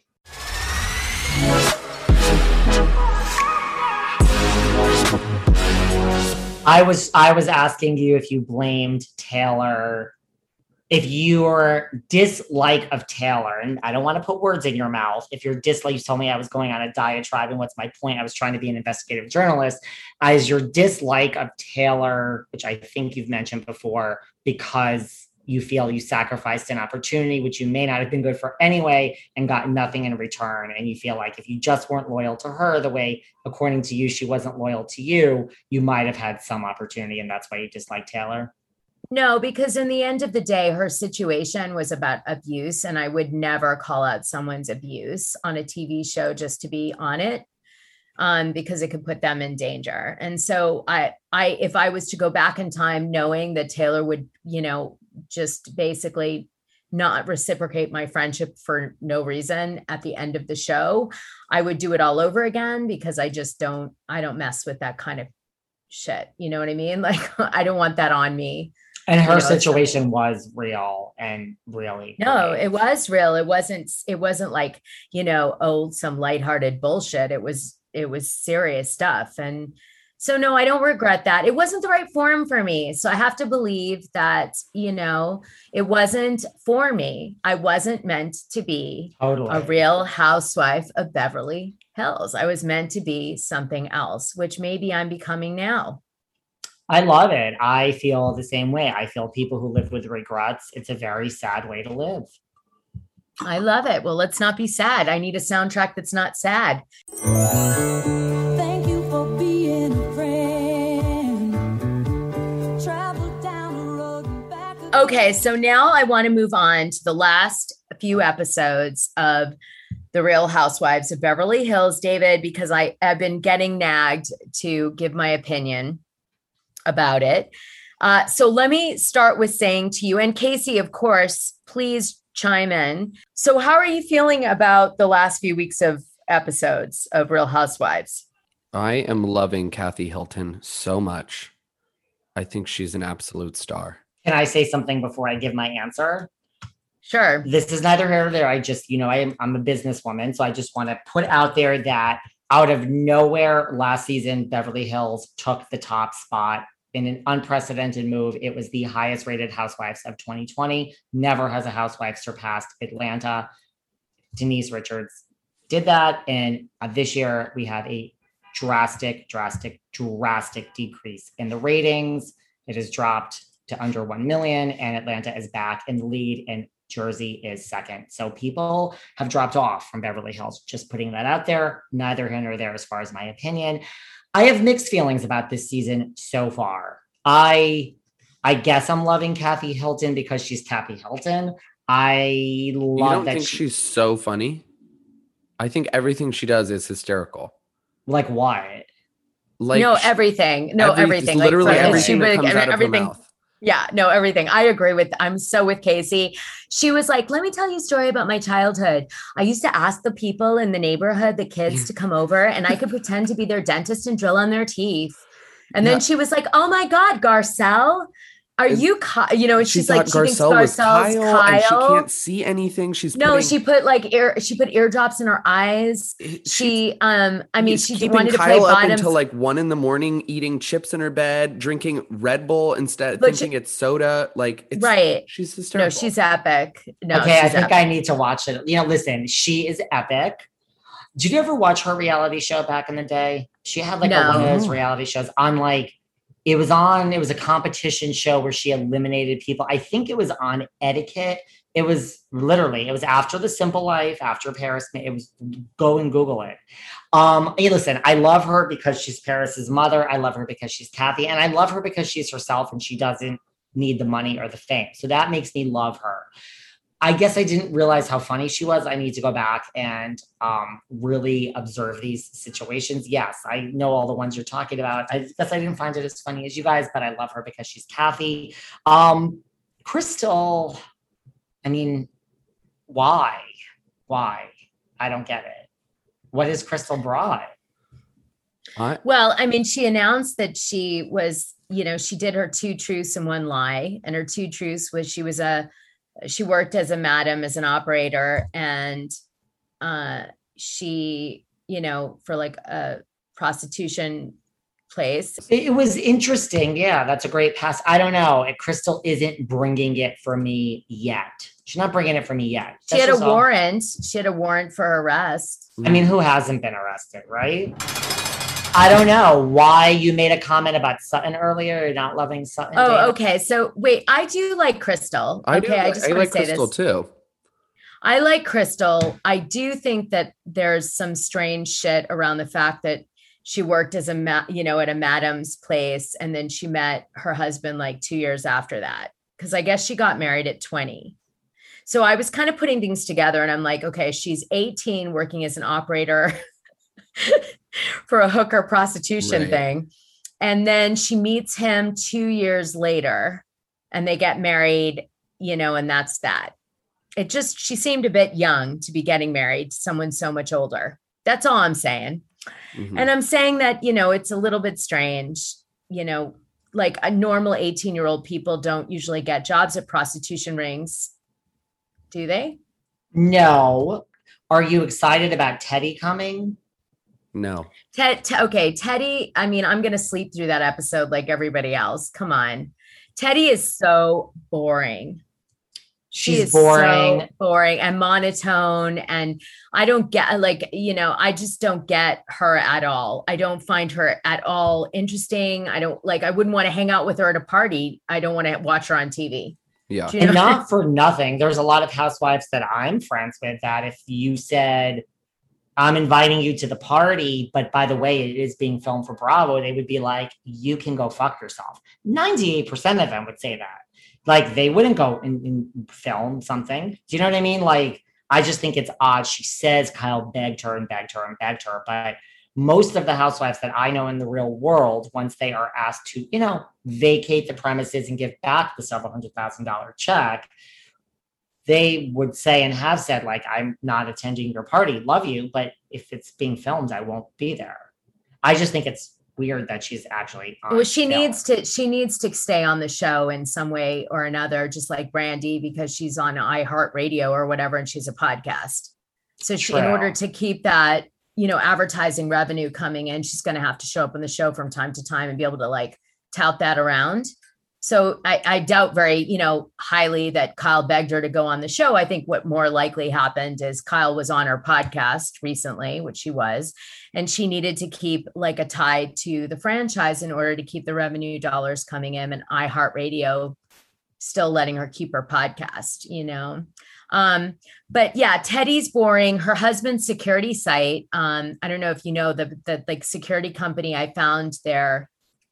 I was I was asking you if you blamed Taylor, if your dislike of Taylor, and I don't want to put words in your mouth, if your dislike, you told me I was going on a diatribe, and what's my point? I was trying to be an investigative journalist. Is your dislike of Taylor, which I think you've mentioned before, because you feel you sacrificed an opportunity, which you may not have been good for anyway, and got nothing in return. And you feel like if you just weren't loyal to her the way, according to you, she wasn't loyal to you, you might have had some opportunity. And that's why you dislike Taylor. No, because in the end of the day, her situation was about abuse. And I would never call out someone's abuse on a T V show just to be on it. Um, because it could put them in danger. And so I, I, if I was to go back in time, knowing that Taylor would, you know, just basically not reciprocate my friendship for no reason at the end of the show, I would do it all over again because I just don't, I don't mess with that kind of shit. You know what I mean? Like, I don't want that on me. And her You know, situation was real and really. No, great. it was real. It wasn't, it wasn't like, you know, oh, some lighthearted bullshit. It was, it was serious stuff. And so, no, I don't regret that. It wasn't the right forum for me. So I have to believe that, you know, it wasn't for me. I wasn't meant to be Totally. a real housewife of Beverly Hills. I was meant to be something else, which maybe I'm becoming now. I love it. I feel the same way. I feel people who live with regrets, it's a very sad way to live. I love it. Well, let's not be sad. I need a soundtrack that's not sad. Thank you for being a friend. Travel down the road and back again. Okay, so now I want to move on to the last few episodes of The Real Housewives of Beverly Hills, David, because I have been getting nagged to give my opinion about it. Uh, so let me start with saying to you, and Casey, of course, please chime in. So how are you feeling about the last few weeks of episodes of Real Housewives? I am loving Kathy Hilton so much. I think she's an absolute star. Can I say something before I give my answer? Sure. This is neither here nor there. I just, you know, I am, I'm a businesswoman. So I just want to put out there that out of nowhere last season, Beverly Hills took the top spot in an unprecedented move. It was the highest rated Housewives of twenty twenty. Never has a housewife surpassed Atlanta. Denise Richards did that. And uh, this year we have a drastic, drastic, drastic decrease in the ratings. It has dropped to under one million, and Atlanta is back in the lead and Jersey is second. So people have dropped off from Beverly Hills. Just putting that out there, neither here nor there as far as my opinion. I have mixed feelings about this season so far. I I guess I'm loving Kathy Hilton because she's Kathy Hilton. I love You don't that think she, she's so funny? I think everything she does is hysterical. like what? Like no, she- everything. No, every- everything. Literally Like, everything she that would- comes out of everything. her mouth. Yeah, no, everything. I agree with, I'm so with Casey. She was like, let me tell you a story about my childhood. I used to ask the people in the neighborhood, the kids to come over, and I could pretend to be their dentist and drill on their teeth. And then Yeah. she was like, oh my God, Garcelle, are And you, Ky-? you know, and She she's like, thought she thinks Garcelle was Garcelle's Kyle, Kyle. and she can't see anything. She's No, putting, she put like ear, she put eardrops in her eyes. She, um, I mean, she's she keeping wanted to Kyle play up bottoms. until like one in the morning, eating chips in her bed, drinking Red Bull instead, But thinking she- it's soda. Like, it's, Right. She's hysterical. No, she's epic. No, okay, I she's think epic. I need to watch it. You know, listen, she is epic. Did you ever watch her reality show back in the day? She had like a, one of those No. reality shows on like, it was on, it was a competition show where she eliminated people. I think it was on Etiquette. It was literally, it was after The Simple Life, after Paris. It was, go and Google it. Um, hey, listen, I love her because she's Paris's mother. I love her because she's Kathy. And I love her because she's herself and she doesn't need the money or the fame. So that makes me love her. I guess I didn't realize how funny she was. I need to go back and um, really observe these situations. Yes, I know all the ones you're talking about. I guess I didn't find it as funny as you guys, but I love her because she's Kathy. Um, Crystal, I mean, why? Why? I don't get it. What is Crystal brought? I, Well, I mean, she announced that she was, you know, she did her two truths and one lie. And her two truths was she was a, she worked as a madam, as an operator. And uh, she, you know, for like a prostitution place. It was interesting. Yeah, that's a great pass. I don't know. Crystal isn't bringing it for me yet. She's not bringing it for me yet. She That's had a just all- warrant. She had a warrant for arrest. I mean, who hasn't been arrested, right? I don't know why you made a comment about Sutton earlier. You're not loving Sutton. Oh, Dana? okay. So wait, I do like Crystal. I okay, do. I just I want like to say Crystal this. too. I like Crystal. I do think that there's some strange shit around the fact that she worked as a, ma- you know, at a madam's place. And then she met her husband like two years after that. Cause I guess she got married at twenty. So I was kind of putting things together and I'm like, okay, she's eighteen working as an operator for a hooker prostitution Right. thing. And then she meets him two years later and they get married, you know, and that's that. It just, she seemed a bit young to be getting married to someone so much older. That's all I'm saying. Mhm. And I'm saying that, you know, it's a little bit strange, you know, like a normal eighteen year old people don't usually get jobs at prostitution rings. Do they? No. Are you excited about Teddy coming? No. Ted, Te- okay, Teddy, I mean, I'm going to sleep through that episode like everybody else. Come on. Teddy is so boring. She She's is boring. so boring and monotone. And I don't get like, you know, I just don't get her at all. I don't find her at all interesting. I don't like, I wouldn't want to hang out with her at a party. I don't want to watch her on T V. Yeah. Do you And know? not for nothing, there's a lot of housewives that I'm friends with that if you said, I'm inviting you to the party, but by the way, it is being filmed for Bravo, they would be like, you can go fuck yourself. ninety-eight percent of them would say that. Like, they wouldn't go and, and film something. Do you know what I mean? Like, I just think it's odd. She says Kyle begged her and begged her and begged her, but most of the housewives that I know in the real world, once they are asked to, you know, vacate the premises and give back the several hundred thousand dollar check, they would say and have said, like, I'm not attending your party, love you, but if it's being filmed, I won't be there. I just think it's weird that she's actually on Well, she film. needs to she needs to stay on the show in some way or another, just like Brandy, because she's on iHeartRadio or whatever, and she's a podcast. So she, in True. order to keep that, you know, advertising revenue coming in, she's going to have to show up on the show from time to time and be able to like tout that around. So I, I doubt very, you know, highly that Kyle begged her to go on the show. I think what more likely happened is Kyle was on her podcast recently, which she was, and she needed to keep like a tie to the franchise in order to keep the revenue dollars coming in, and iHeartRadio still letting her keep her podcast, you know? Um, but yeah, Teddy's boring. Her husband's security site. Um, I don't know if you know the, the like security company. I found their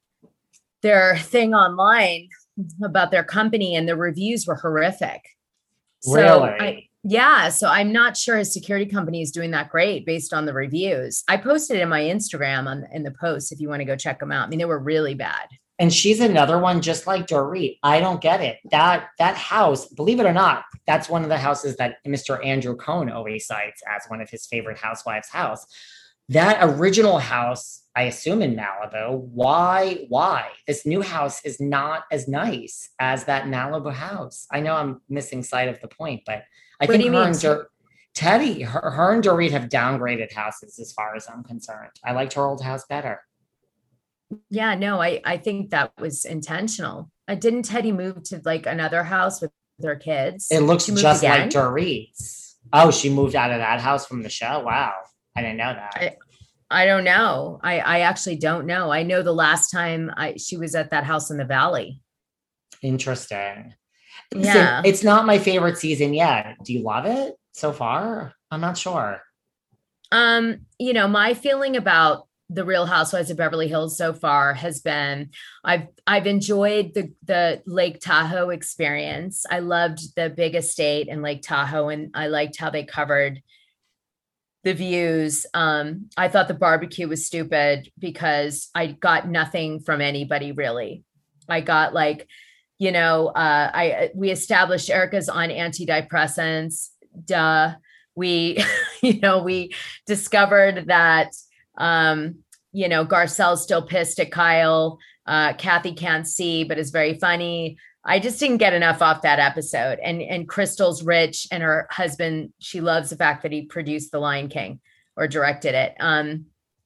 their thing online about their company, and the reviews were horrific. So Really? I, yeah. So I'm not sure his security company is doing that great based on the reviews. I posted it in my Instagram on in the post if you want to go check them out. I mean, they were really bad. And she's another one just like Dorit. I don't get it. That that house, believe it or not, that's one of the houses that Mister Andrew Cohn always cites as one of his favorite housewives' house. That original house, I assume in Malibu, why, why? This new house is not as nice as that Malibu house. I know I'm missing sight of the point, but I What think do you her mean? and Dor- Teddy, her, her and Dorit have downgraded houses as far as I'm concerned. I liked her old house better. Yeah, no, I, I think that was intentional. Uh, didn't Teddy move to like another house with their kids? It looks She moved just again? like Dorit's. Oh, she moved out of that house from the show? Wow. I didn't know that. I- I don't know. I, I actually don't know. I know the last time I she was at that house in the valley. Interesting. Listen, Yeah. it's not my favorite season yet. Do you love it so far? I'm not sure. Um, you know, my feeling about the Real Housewives of Beverly Hills so far has been I've I've enjoyed the the Lake Tahoe experience. I loved the big estate in Lake Tahoe, and I liked how they covered the views. Um, I thought the barbecue was stupid because I got nothing from anybody really. I got like, you know, uh, I we established Erica's on antidepressants. Duh. We, you know, we discovered that, um, you know, Garcelle's still pissed at Kyle. Uh, Kathy can't see, but is very funny. I just didn't get enough off that episode. And and Crystal's rich, and her husband, she loves the fact that he produced The Lion King or directed it. Um,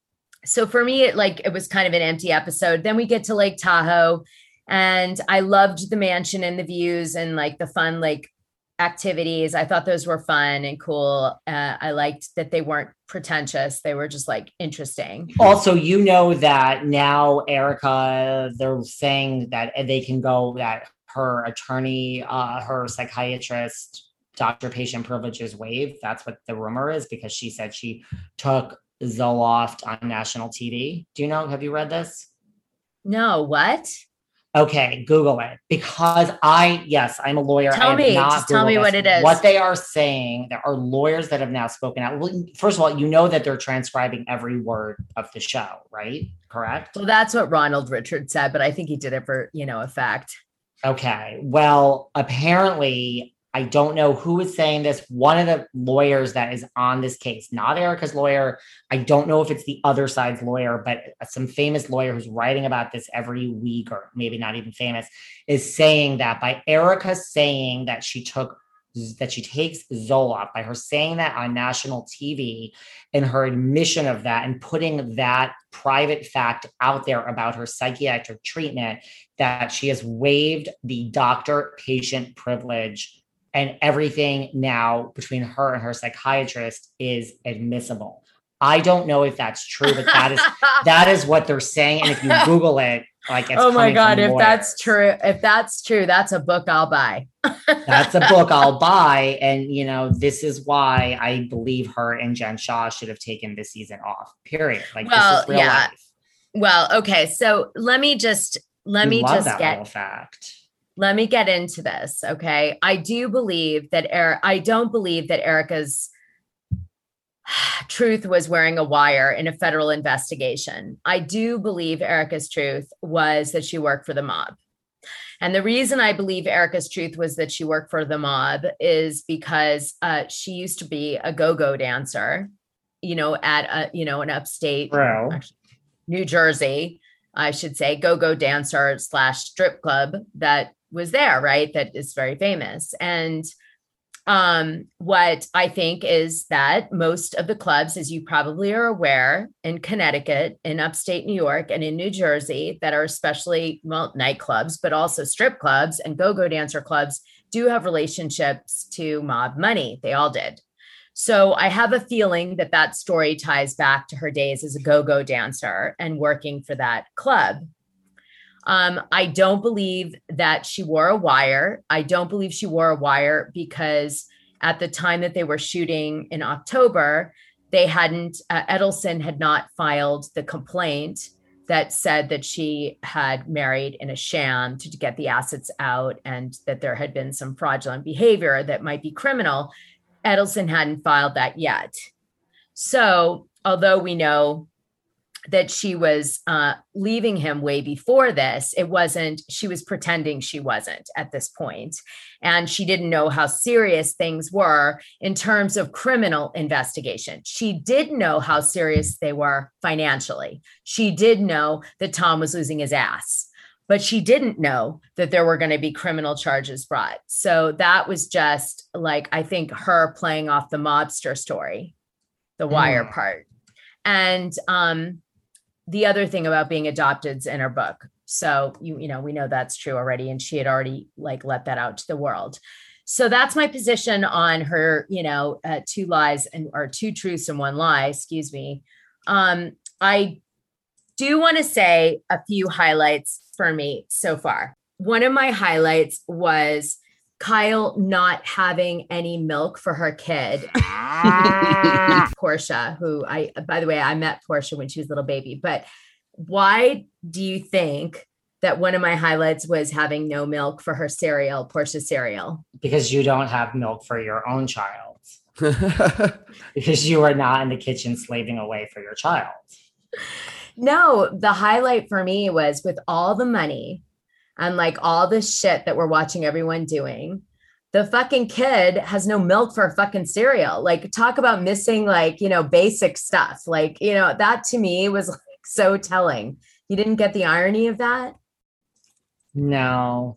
so for me, it like it was kind of an empty episode. Then we get to Lake Tahoe, and I loved the mansion and the views and like the fun like activities. I thought those were fun and cool. Uh, I liked that they weren't pretentious. They were just like interesting. Also, you know that now Erica, they're saying that they can go, that her attorney, uh, her psychiatrist, doctor-patient privilege is waived. That's what the rumor is, because she said she took Zoloft on national T V. Do you know? Have you read this? No, what? Okay, Google it, because I, yes, I'm a lawyer. Tell I have me, not just tell Googled me this. what it is. What they are saying, there are lawyers that have now spoken out. Well, first of all, you know that they're transcribing every word of the show, right? Correct? Well, that's what Ronald Richard said, but I think he did it for, you know, a fact. Okay. Well, apparently, I don't know who is saying this. One of the lawyers that is on this case, not Erica's lawyer. I don't know if it's the other side's lawyer, but some famous lawyer who's writing about this every week, or maybe not even famous, is saying that by Erica saying that she took that she takes Zoloft, by her saying that on national T V, and her admission of that and putting that private fact out there about her psychiatric treatment, that she has waived the doctor-patient privilege, and everything now between her and her psychiatrist is admissible. I don't know if that's true, but that is that is what they're saying. And if you Google it, Like, it's Oh my coming God. from If that's lawyers. true, if that's true, that's a book I'll buy. That's a book I'll buy. And, you know, this is why I believe her and Jen Shaw should have taken this season off, period. Like, Well, this is real yeah. life. Well, okay. So let me just, let We me love just that get, little fact. let me get into this. Okay. I do believe that, Eric, I don't believe that Erica's truth was wearing a wire in a federal investigation. I do believe Erica's truth was that she worked for the mob. And the reason I believe Erica's truth was that she worked for the mob is because uh, she used to be a go-go dancer, you know, at a, you know, an upstate True. actually, New Jersey, I should say, go-go dancer slash strip club that was there, right? That is very famous. And um, what I think is that most of the clubs, as you probably are aware, in Connecticut, in upstate New York, and in New Jersey, that are especially, well, nightclubs, but also strip clubs and go-go dancer clubs, do have relationships to mob money. They all did. So I have a feeling that that story ties back to her days as a go-go dancer and working for that club. Um, I don't believe that she wore a wire. I don't believe she wore a wire because at the time that they were shooting in October, they hadn't, uh, Edelson had not filed the complaint that said that she had married in a sham to get the assets out and that there had been some fraudulent behavior that might be criminal. Edelson hadn't filed that yet. So although we know that she was uh, leaving him way before this, it wasn't, she was pretending she wasn't at this point. And she didn't know how serious things were in terms of criminal investigation. She did know how serious they were financially. She did know that Tom was losing his ass, but she didn't know that there were going to be criminal charges brought. So that was just like, I think her playing off the mobster story, the wire Mm. part. And, um, the other thing about being adopted's in her book. So, you, you know, we know that's true already. And she had already like let that out to the world. So that's my position on her, you know, uh, two lies and or two truths and one lie, excuse me. Um, I do want to say a few highlights for me so far. One of my highlights was Kyle not having any milk for her kid. Portia, who I, by the way, I met Portia when she was a little baby, but why do you think that one of my highlights was having no milk for her cereal, Portia's cereal? Because you don't have milk for your own child. Because you are not in the kitchen slaving away for your child. No, the highlight for me was with all the money and like all the shit that we're watching everyone doing, the fucking kid has no milk for a fucking cereal. Like, talk about missing, like, you know, basic stuff. Like, you know, that to me was like so telling. You didn't get the irony of that? No.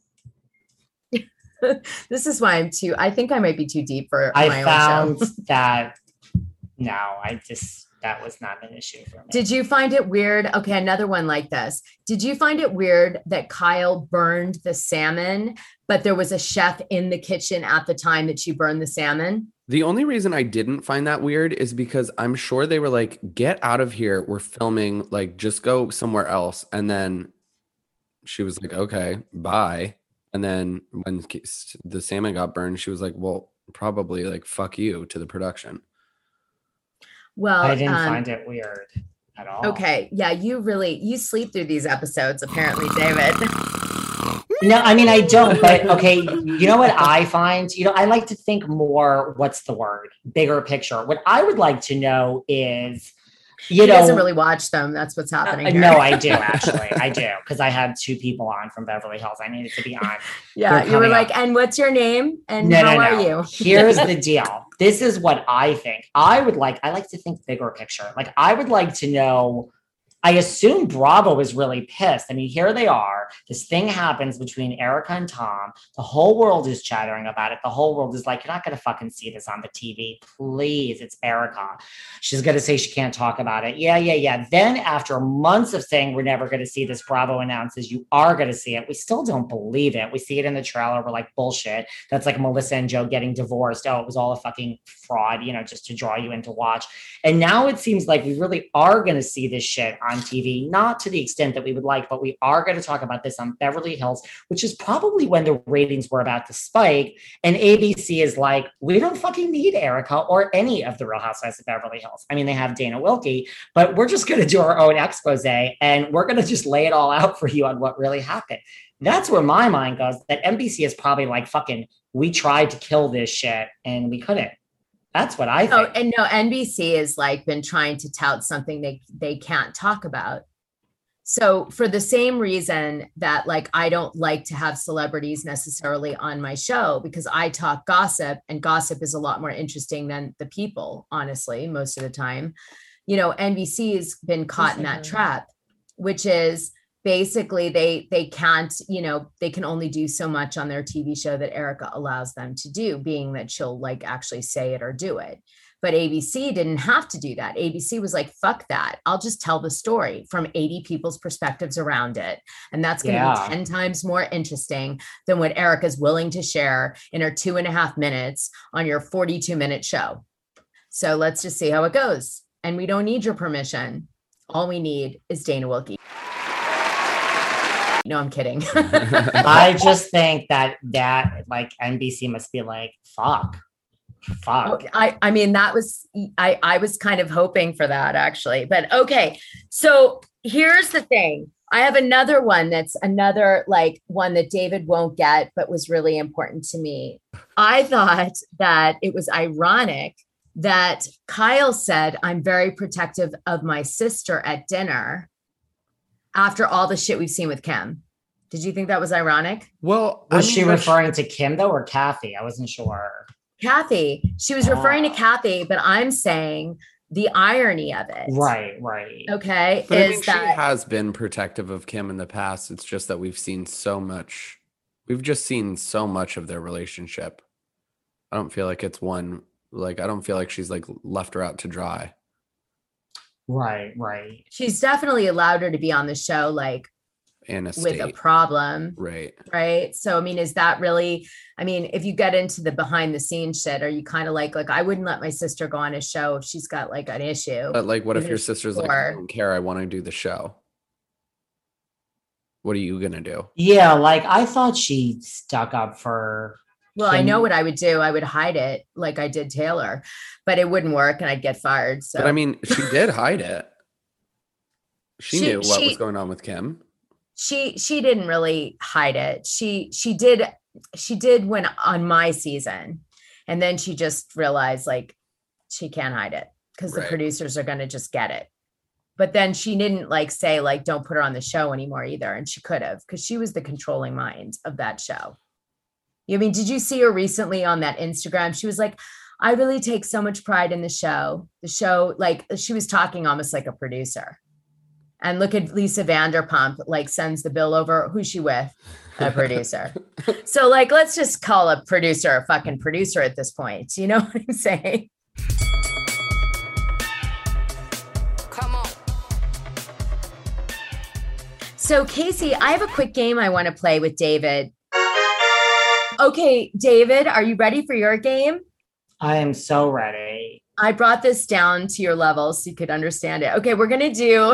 This is why I'm too, I think I might be too deep for I my found own show. that, no, I just, that was not an issue for me. Did you find it weird? Okay, another one like this. Did you find it weird that Kyle burned the salmon, but there was a chef in the kitchen at the time that she burned the salmon? The only reason I didn't find that weird is because I'm sure they were like, get out of here. We're filming, like, just go somewhere else. And then she was like, okay, bye. And then when the salmon got burned, she was like, well, probably like, fuck you to the production. Well, I didn't um, find it weird at all. okay. Yeah, you really, you sleep through these episodes, apparently, David. No, I mean, I don't, but okay, you know what I find? You know, I like to think more, what's the word? Bigger picture. What I would like to know is, you He know, doesn't really watch them. That's what's happening uh, here. no, I do actually. I do, because I had two people on from Beverly Hills. I needed to be on. Yeah, They're you were coming like, up. and what's your name? And No, how no, are no. you? Here's the deal. This is what I think. I would like, I like to think bigger picture. Like, I would like to know, I assume Bravo is really pissed. I mean, here they are. This thing happens between Erica and Tom. The whole world is chattering about it. The whole world is like, you're not going to fucking see this on the T V. Please, it's Erica. She's going to say she can't talk about it. Yeah, yeah, yeah. Then after months of saying we're never going to see this, Bravo announces you are going to see it. We still don't believe it. We see it in the trailer. We're like, bullshit. That's like Melissa and Joe getting divorced. Oh, it was all a fucking fraud, you know, just to draw you in to watch. And now it seems like we really are going to see this shit on on T V, not to the extent that we would like, but we are going to talk about this on Beverly Hills, which is probably when the ratings were about to spike. And A B C is like, we don't fucking need Erica or any of the Real Housewives of Beverly Hills. I mean, they have Dana Wilkie, but we're just going to do our own expose and we're going to just lay it all out for you on what really happened. That's where my mind goes, that N B C is probably like, fucking, we tried to kill this shit and we couldn't. That's what I think. Oh, and no, N B C has like been trying to tout something they they can't talk about. So for the same reason that like I don't like to have celebrities necessarily on my show, because I talk gossip and gossip is a lot more interesting than the people, honestly, most of the time. You know, N B C has been caught in that trap, which is basically they they can't, you know, they can only do so much on their T V show that Erica allows them to do, being that she'll like actually say it or do it. But A B C didn't have to do that. A B C was like, fuck that. I'll just tell the story from eighty people's perspectives around it. And that's going to Yeah. be ten times more interesting than what Erica's willing to share in her two and a half minutes on your forty-two minute show. So let's just see how it goes. And we don't need your permission. All we need is Dana Wilkie. No, I'm kidding. I just think that that like N B C must be like, fuck, fuck. Okay, I, I mean, that was, I, I was kind of hoping for that actually, but okay. So here's the thing. I have another one that's another like one that David won't get, but was really important to me. I thought that it was ironic that Kyle said, I'm very protective of my sister at dinner after all the shit we've seen with Kim. Did you think that was ironic? Well, Was I mean, she that's- referring to Kim though, or Kathy? I wasn't sure. Kathy, she was referring to Ah. Kathy, but I'm saying the irony of it. Right, right. Okay. But I is mean, she that has been protective of Kim in the past. It's just that we've seen so much. We've just seen so much of their relationship. I don't feel like it's one, like, I don't feel like she's like left her out to dry. Right, right. she's definitely allowed her to be on the show, like And a with a state. problem. Right. Right. So, I mean, is that really, I mean, if you get into the behind the scenes shit, are you kind of like, like, I wouldn't let my sister go on a show if she's got like an issue. But like, what if With your her sister's like, I store. don't care, I want to do the show? What are you gonna do? Yeah, like I thought she stuck up for Well, I know Kim. what I would do. I would hide it like I did Taylor, but it wouldn't work and I'd get fired. So, But I mean, she did hide it. She, She- knew what she- was going on with Kim. she she didn't really hide it. She she did she did when on my season, and then she just realized like she can't hide it because the Right. producers are going to just get it. But then she didn't like say like don't put her on the show anymore either, and she could have, because she was the controlling mind of that show. I mean, did you see her recently on that Instagram? She was like, I really take so much pride in the show. The show, like she was talking almost like a producer. And look at Lisa Vanderpump, like sends the bill over. Who's she with? A producer. So like, let's just call a producer a fucking producer at this point. You know what I'm saying? Come on. So Casey, I have a quick game I want to play with David. Okay, David, are you ready for your game? I am so ready. I brought this down to your level so you could understand it. Okay, we're going to do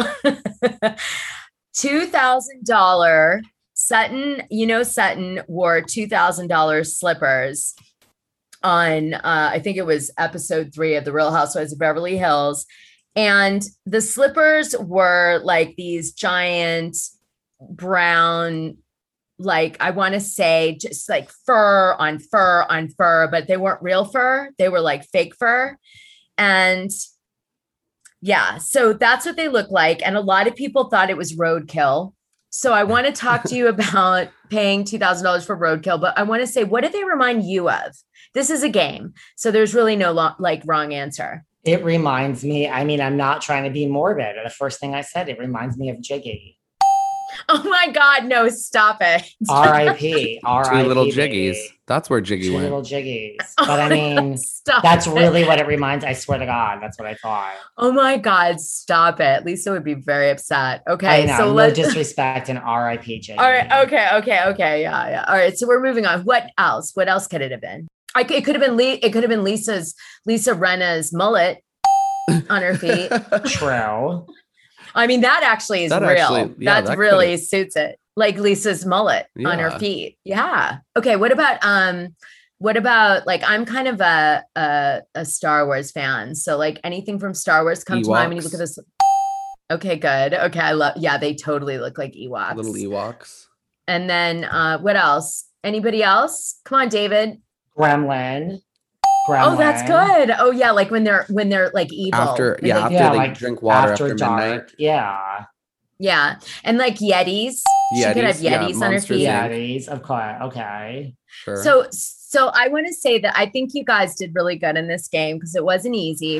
two thousand dollars. Sutton, you know, Sutton wore two thousand dollars slippers on, uh, I think it was episode three of The Real Housewives of Beverly Hills. And the slippers were like these giant brown, like I want to say just like fur on fur on fur, but they weren't real fur. They were like fake fur. And yeah, so that's what they look like. And a lot of people thought it was roadkill. So I want to talk to you about paying two thousand dollars for roadkill, but I want to say, what do they remind you of? This is a game. So there's really no lo- like wrong answer. It reminds me, I mean, I'm not trying to be morbid. The first thing I said, it reminds me of Jiggy. Oh my God, no, stop it. R I P R I P Two little baby. jiggies. That's where Jiggy Two went. little Jiggies. But I mean, Stop that's it. really what it reminds. I swear to God, that's what I thought. Oh my God, stop it. Lisa would be very upset. Okay, I know, so no let's disrespect and R I P Jiggy. All right, okay, okay, okay. Yeah, yeah. All right, so we're moving on. What else? What else could it have been? I, it could have been Le- it could have been Lisa's Lisa Renna's mullet on her feet. True. I mean, that actually is That real. actually- yeah, that that really could've- suits it. Like Lisa's mullet on her Yeah. feet. Yeah. Okay. What about um? What about like I'm kind of a a, a Star Wars fan, so like anything from Star Wars come to mind when you look at Ewoks. this. Okay, good. Okay, I love. Yeah, they totally look like Ewoks. Little Ewoks. And then uh, what else? Anybody else? Come on, David. Gremlin. Oh, that's Gremlin. good. Oh yeah, like when they're when they're like evil. After, And, yeah, like, after Yeah, they like drink water after, dark. midnight. Yeah. yeah, and like Yetis. She could have Yetis, yeah, Yetis on her Monsters, feet. yeah. Yetis, of course. Okay. Sure. So so I want to say that I think you guys did really good in this game because it wasn't easy.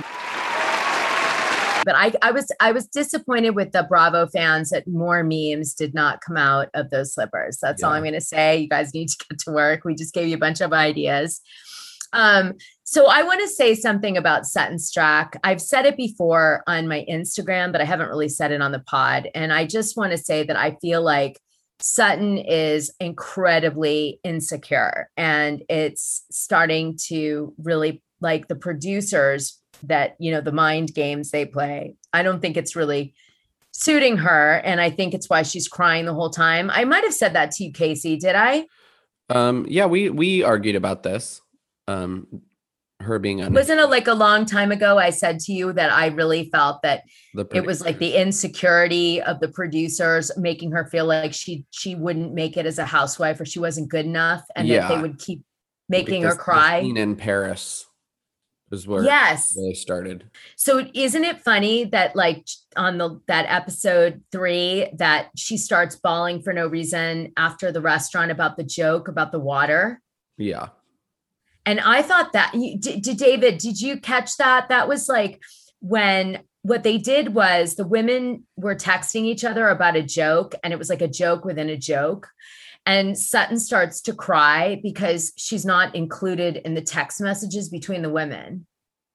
But I, I was I was disappointed with the Bravo fans that more memes did not come out of those slippers. That's all Yeah. I'm going to say. You guys need to get to work. We just gave you a bunch of ideas. Um, so I want to say something about Sutton Strack. I've said it before on my Instagram, but I haven't really said it on the pod. And I just want to say that I feel like Sutton is incredibly insecure, and it's starting to really, like, the producers that, you know, the mind games they play, I don't think it's really suiting her. And I think it's why she's crying the whole time. I might have said that to you, Casey. Did I? Um, yeah, we we argued about this. Um, her being on Wasn't it like a long time ago? I said to you that I really felt that the it was like the producers. insecurity of the producers making her feel like she she wouldn't make it as a housewife, or she wasn't good enough, and that they Yeah. would keep making her Because the cry. scene in Paris is where Yes. it really started. So isn't it funny that like on the that episode three that she starts bawling for no reason after the restaurant about the joke about the water? Yeah. And I thought that, you- did, did David, did you catch that? That was like when what they did was the women were texting each other about a joke, and it was like a joke within a joke. And Sutton starts to cry because she's not included in the text messages between the women.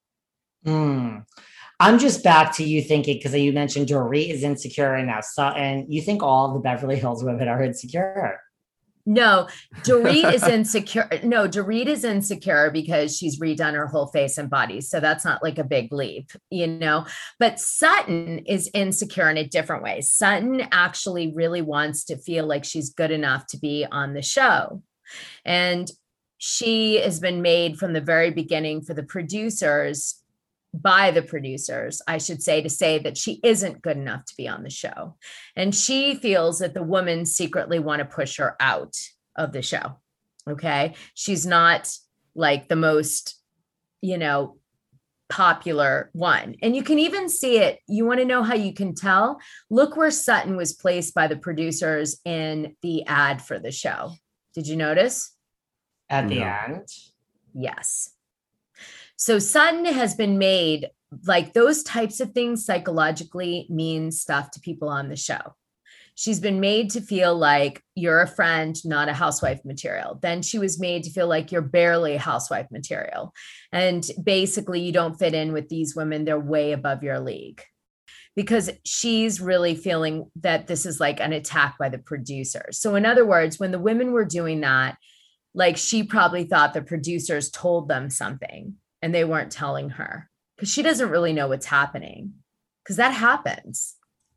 Hmm. I'm just back to you thinking, because you mentioned Dorit is insecure and now Sutton. You think all of the Beverly Hills women are insecure? No, Dorit is insecure. No, Dorit is insecure because she's redone her whole face and body. So that's not like a big leap, you know, but Sutton is insecure in a different way. Sutton actually really wants to feel like she's good enough to be on the show. And she has been made from the very beginning for the producers, by the producers, I should say, to say that she isn't good enough to be on the show. And she feels that the women secretly want to push her out of the show. Okay. She's not like the most, you know, popular one. And you can even see it. You want to know how you can tell? Look where Sutton was placed by the producers in the ad for the show. Did you notice? At the No. end. Yes. So Sutton has been made, like, those types of things psychologically mean stuff to people on the show. She's been made to feel like you're a friend, not a housewife material. Then she was made to feel like you're barely a housewife material. And basically you don't fit in with these women. They're way above your league. Because she's really feeling that this is like an attack by the producers. So in other words, when the women were doing that, like, she probably thought the producers told them something and they weren't telling her, because she doesn't really know what's happening, because that happens.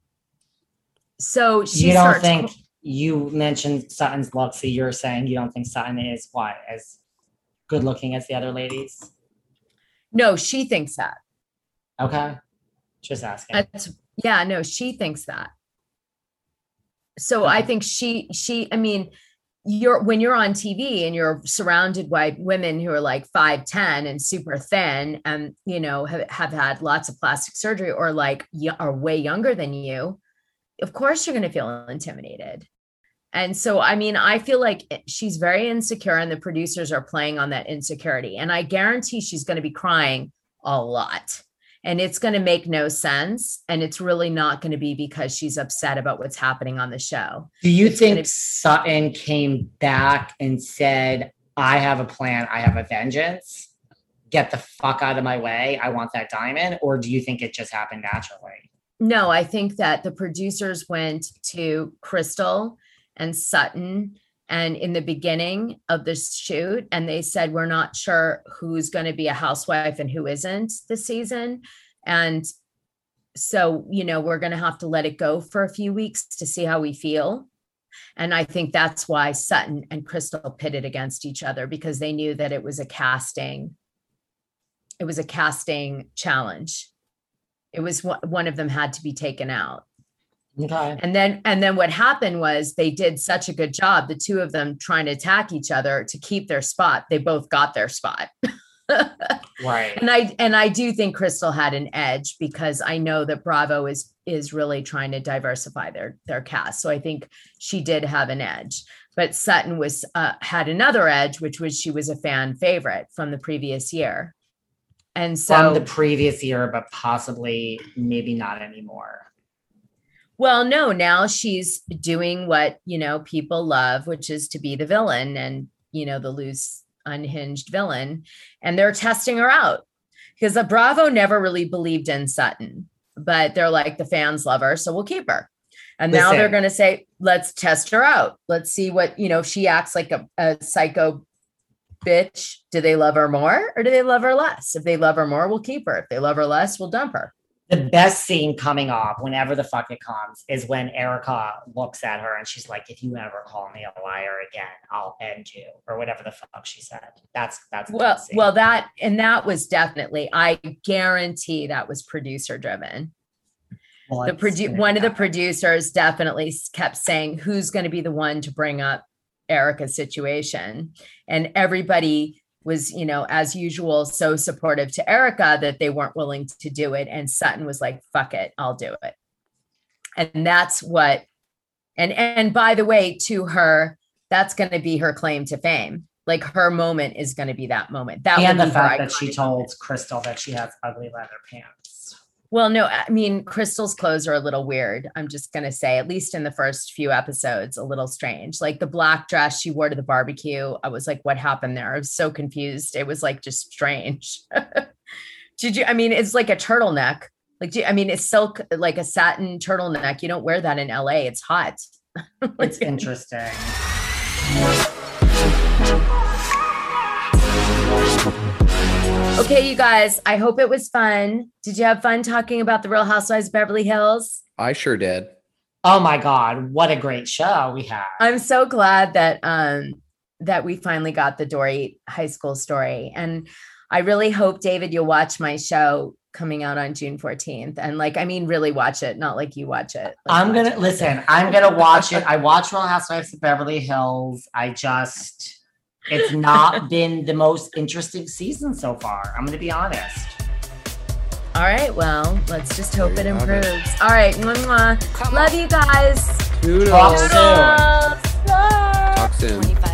So she You don't starts, think, you mentioned Sutton's look, so you're saying you don't think Sutton is what, as good looking as the other ladies? no, she thinks that. Okay. Just asking. That's, yeah, no, she thinks that. So I think she, she, I mean, you're, when you're on T V and you're surrounded by women who are like five ten and super thin and, you know, have, have had lots of plastic surgery, or like y- are way younger than you, of course you're going to feel intimidated. And so, I mean, I feel like she's very insecure and the producers are playing on that insecurity. And I guarantee she's going to be crying a lot. And it's going to make no sense. And it's really not going to be because she's upset about what's happening on the show. Do you It's think gonna- Sutton came back and said, I have a plan, I have a vengeance, get the fuck out of my way, I want that diamond? Or do you think it just happened naturally? No, I think that the producers went to Crystal and Sutton and in the beginning of the shoot, and they said, we're not sure who's going to be a housewife and who isn't this season. And so, you know, we're going to have to let it go for a few weeks to see how we feel. And I think that's why Sutton and Crystal pitted against each other, because they knew that it was a casting. It was a casting challenge. It was one of them had to be taken out. Okay. And then, and then what happened was they did such a good job, the two of them trying to attack each other to keep their spot. They both got their spot. Right. And I, and I do think Crystal had an edge, because I know that Bravo is, is really trying to diversify their, their cast. So I think she did have an edge, but Sutton was, uh, had another edge, which was, she was a fan favorite from the previous year. And so From the previous year, but possibly maybe not anymore. Well, no, now she's doing what, you know, people love, which is to be the villain and, you know, the loose, unhinged villain. And they're testing her out, because the Bravo never really believed in Sutton, but they're like, the fans love her, so we'll keep her. And now Listen. they're going to say, let's test her out. Let's see what, you know, if she acts like a, a psycho bitch, do they love her more or do they love her less? If they love her more, we'll keep her. If they love her less, we'll dump her. The best scene coming off, whenever the fuck it comes, is when Erica looks at her and she's like, if you ever call me a liar again, I'll end you, or whatever the fuck she said. That's, that's the well, best scene. well, that, and that was definitely, I guarantee that was producer driven. Well, The it's produ- gonna one be of the that. producers definitely kept saying, who's going to be the one to bring up Erica's situation? And everybody was, you know, as usual, so supportive to Erica that they weren't willing to do it. And Sutton was like, fuck it, I'll do it. And that's what, and, and by the way, to her, that's going to be her claim to fame. Like her moment is going to be that moment. That And will the be her fact that she iconic told moment. Crystal that she has ugly leather pants. Well, no, I mean, Crystal's clothes are a little weird. I'm just going to say, at least in the first few episodes, a little strange. Like the black dress she wore to the barbecue. I was like, what happened there? I was so confused. It was like just strange. Did you, I mean, it's like a turtleneck. Like, do you, I mean, it's silk, like a satin turtleneck. You don't wear that in L A. It's hot. It's interesting. Okay, you guys, I hope it was fun. Did you have fun talking about the Real Housewives of Beverly Hills? I sure did. Oh my God, what a great show we had. I'm so glad that um that we finally got the Dory high school story. And I really hope, David, you'll watch my show coming out on June fourteenth. And like, I mean, really watch it, not like you watch it. Like, I'm watch gonna it. listen, I'm gonna watch it. I watch Real Housewives of Beverly Hills. I just, it's not been the most interesting season so far. I'm gonna be honest. All right, well, let's just hope There it you have it. improves. All right, mwah, mwah. Love you guys. Toodles. Talk soon. Toodles. Talk soon. twenty-five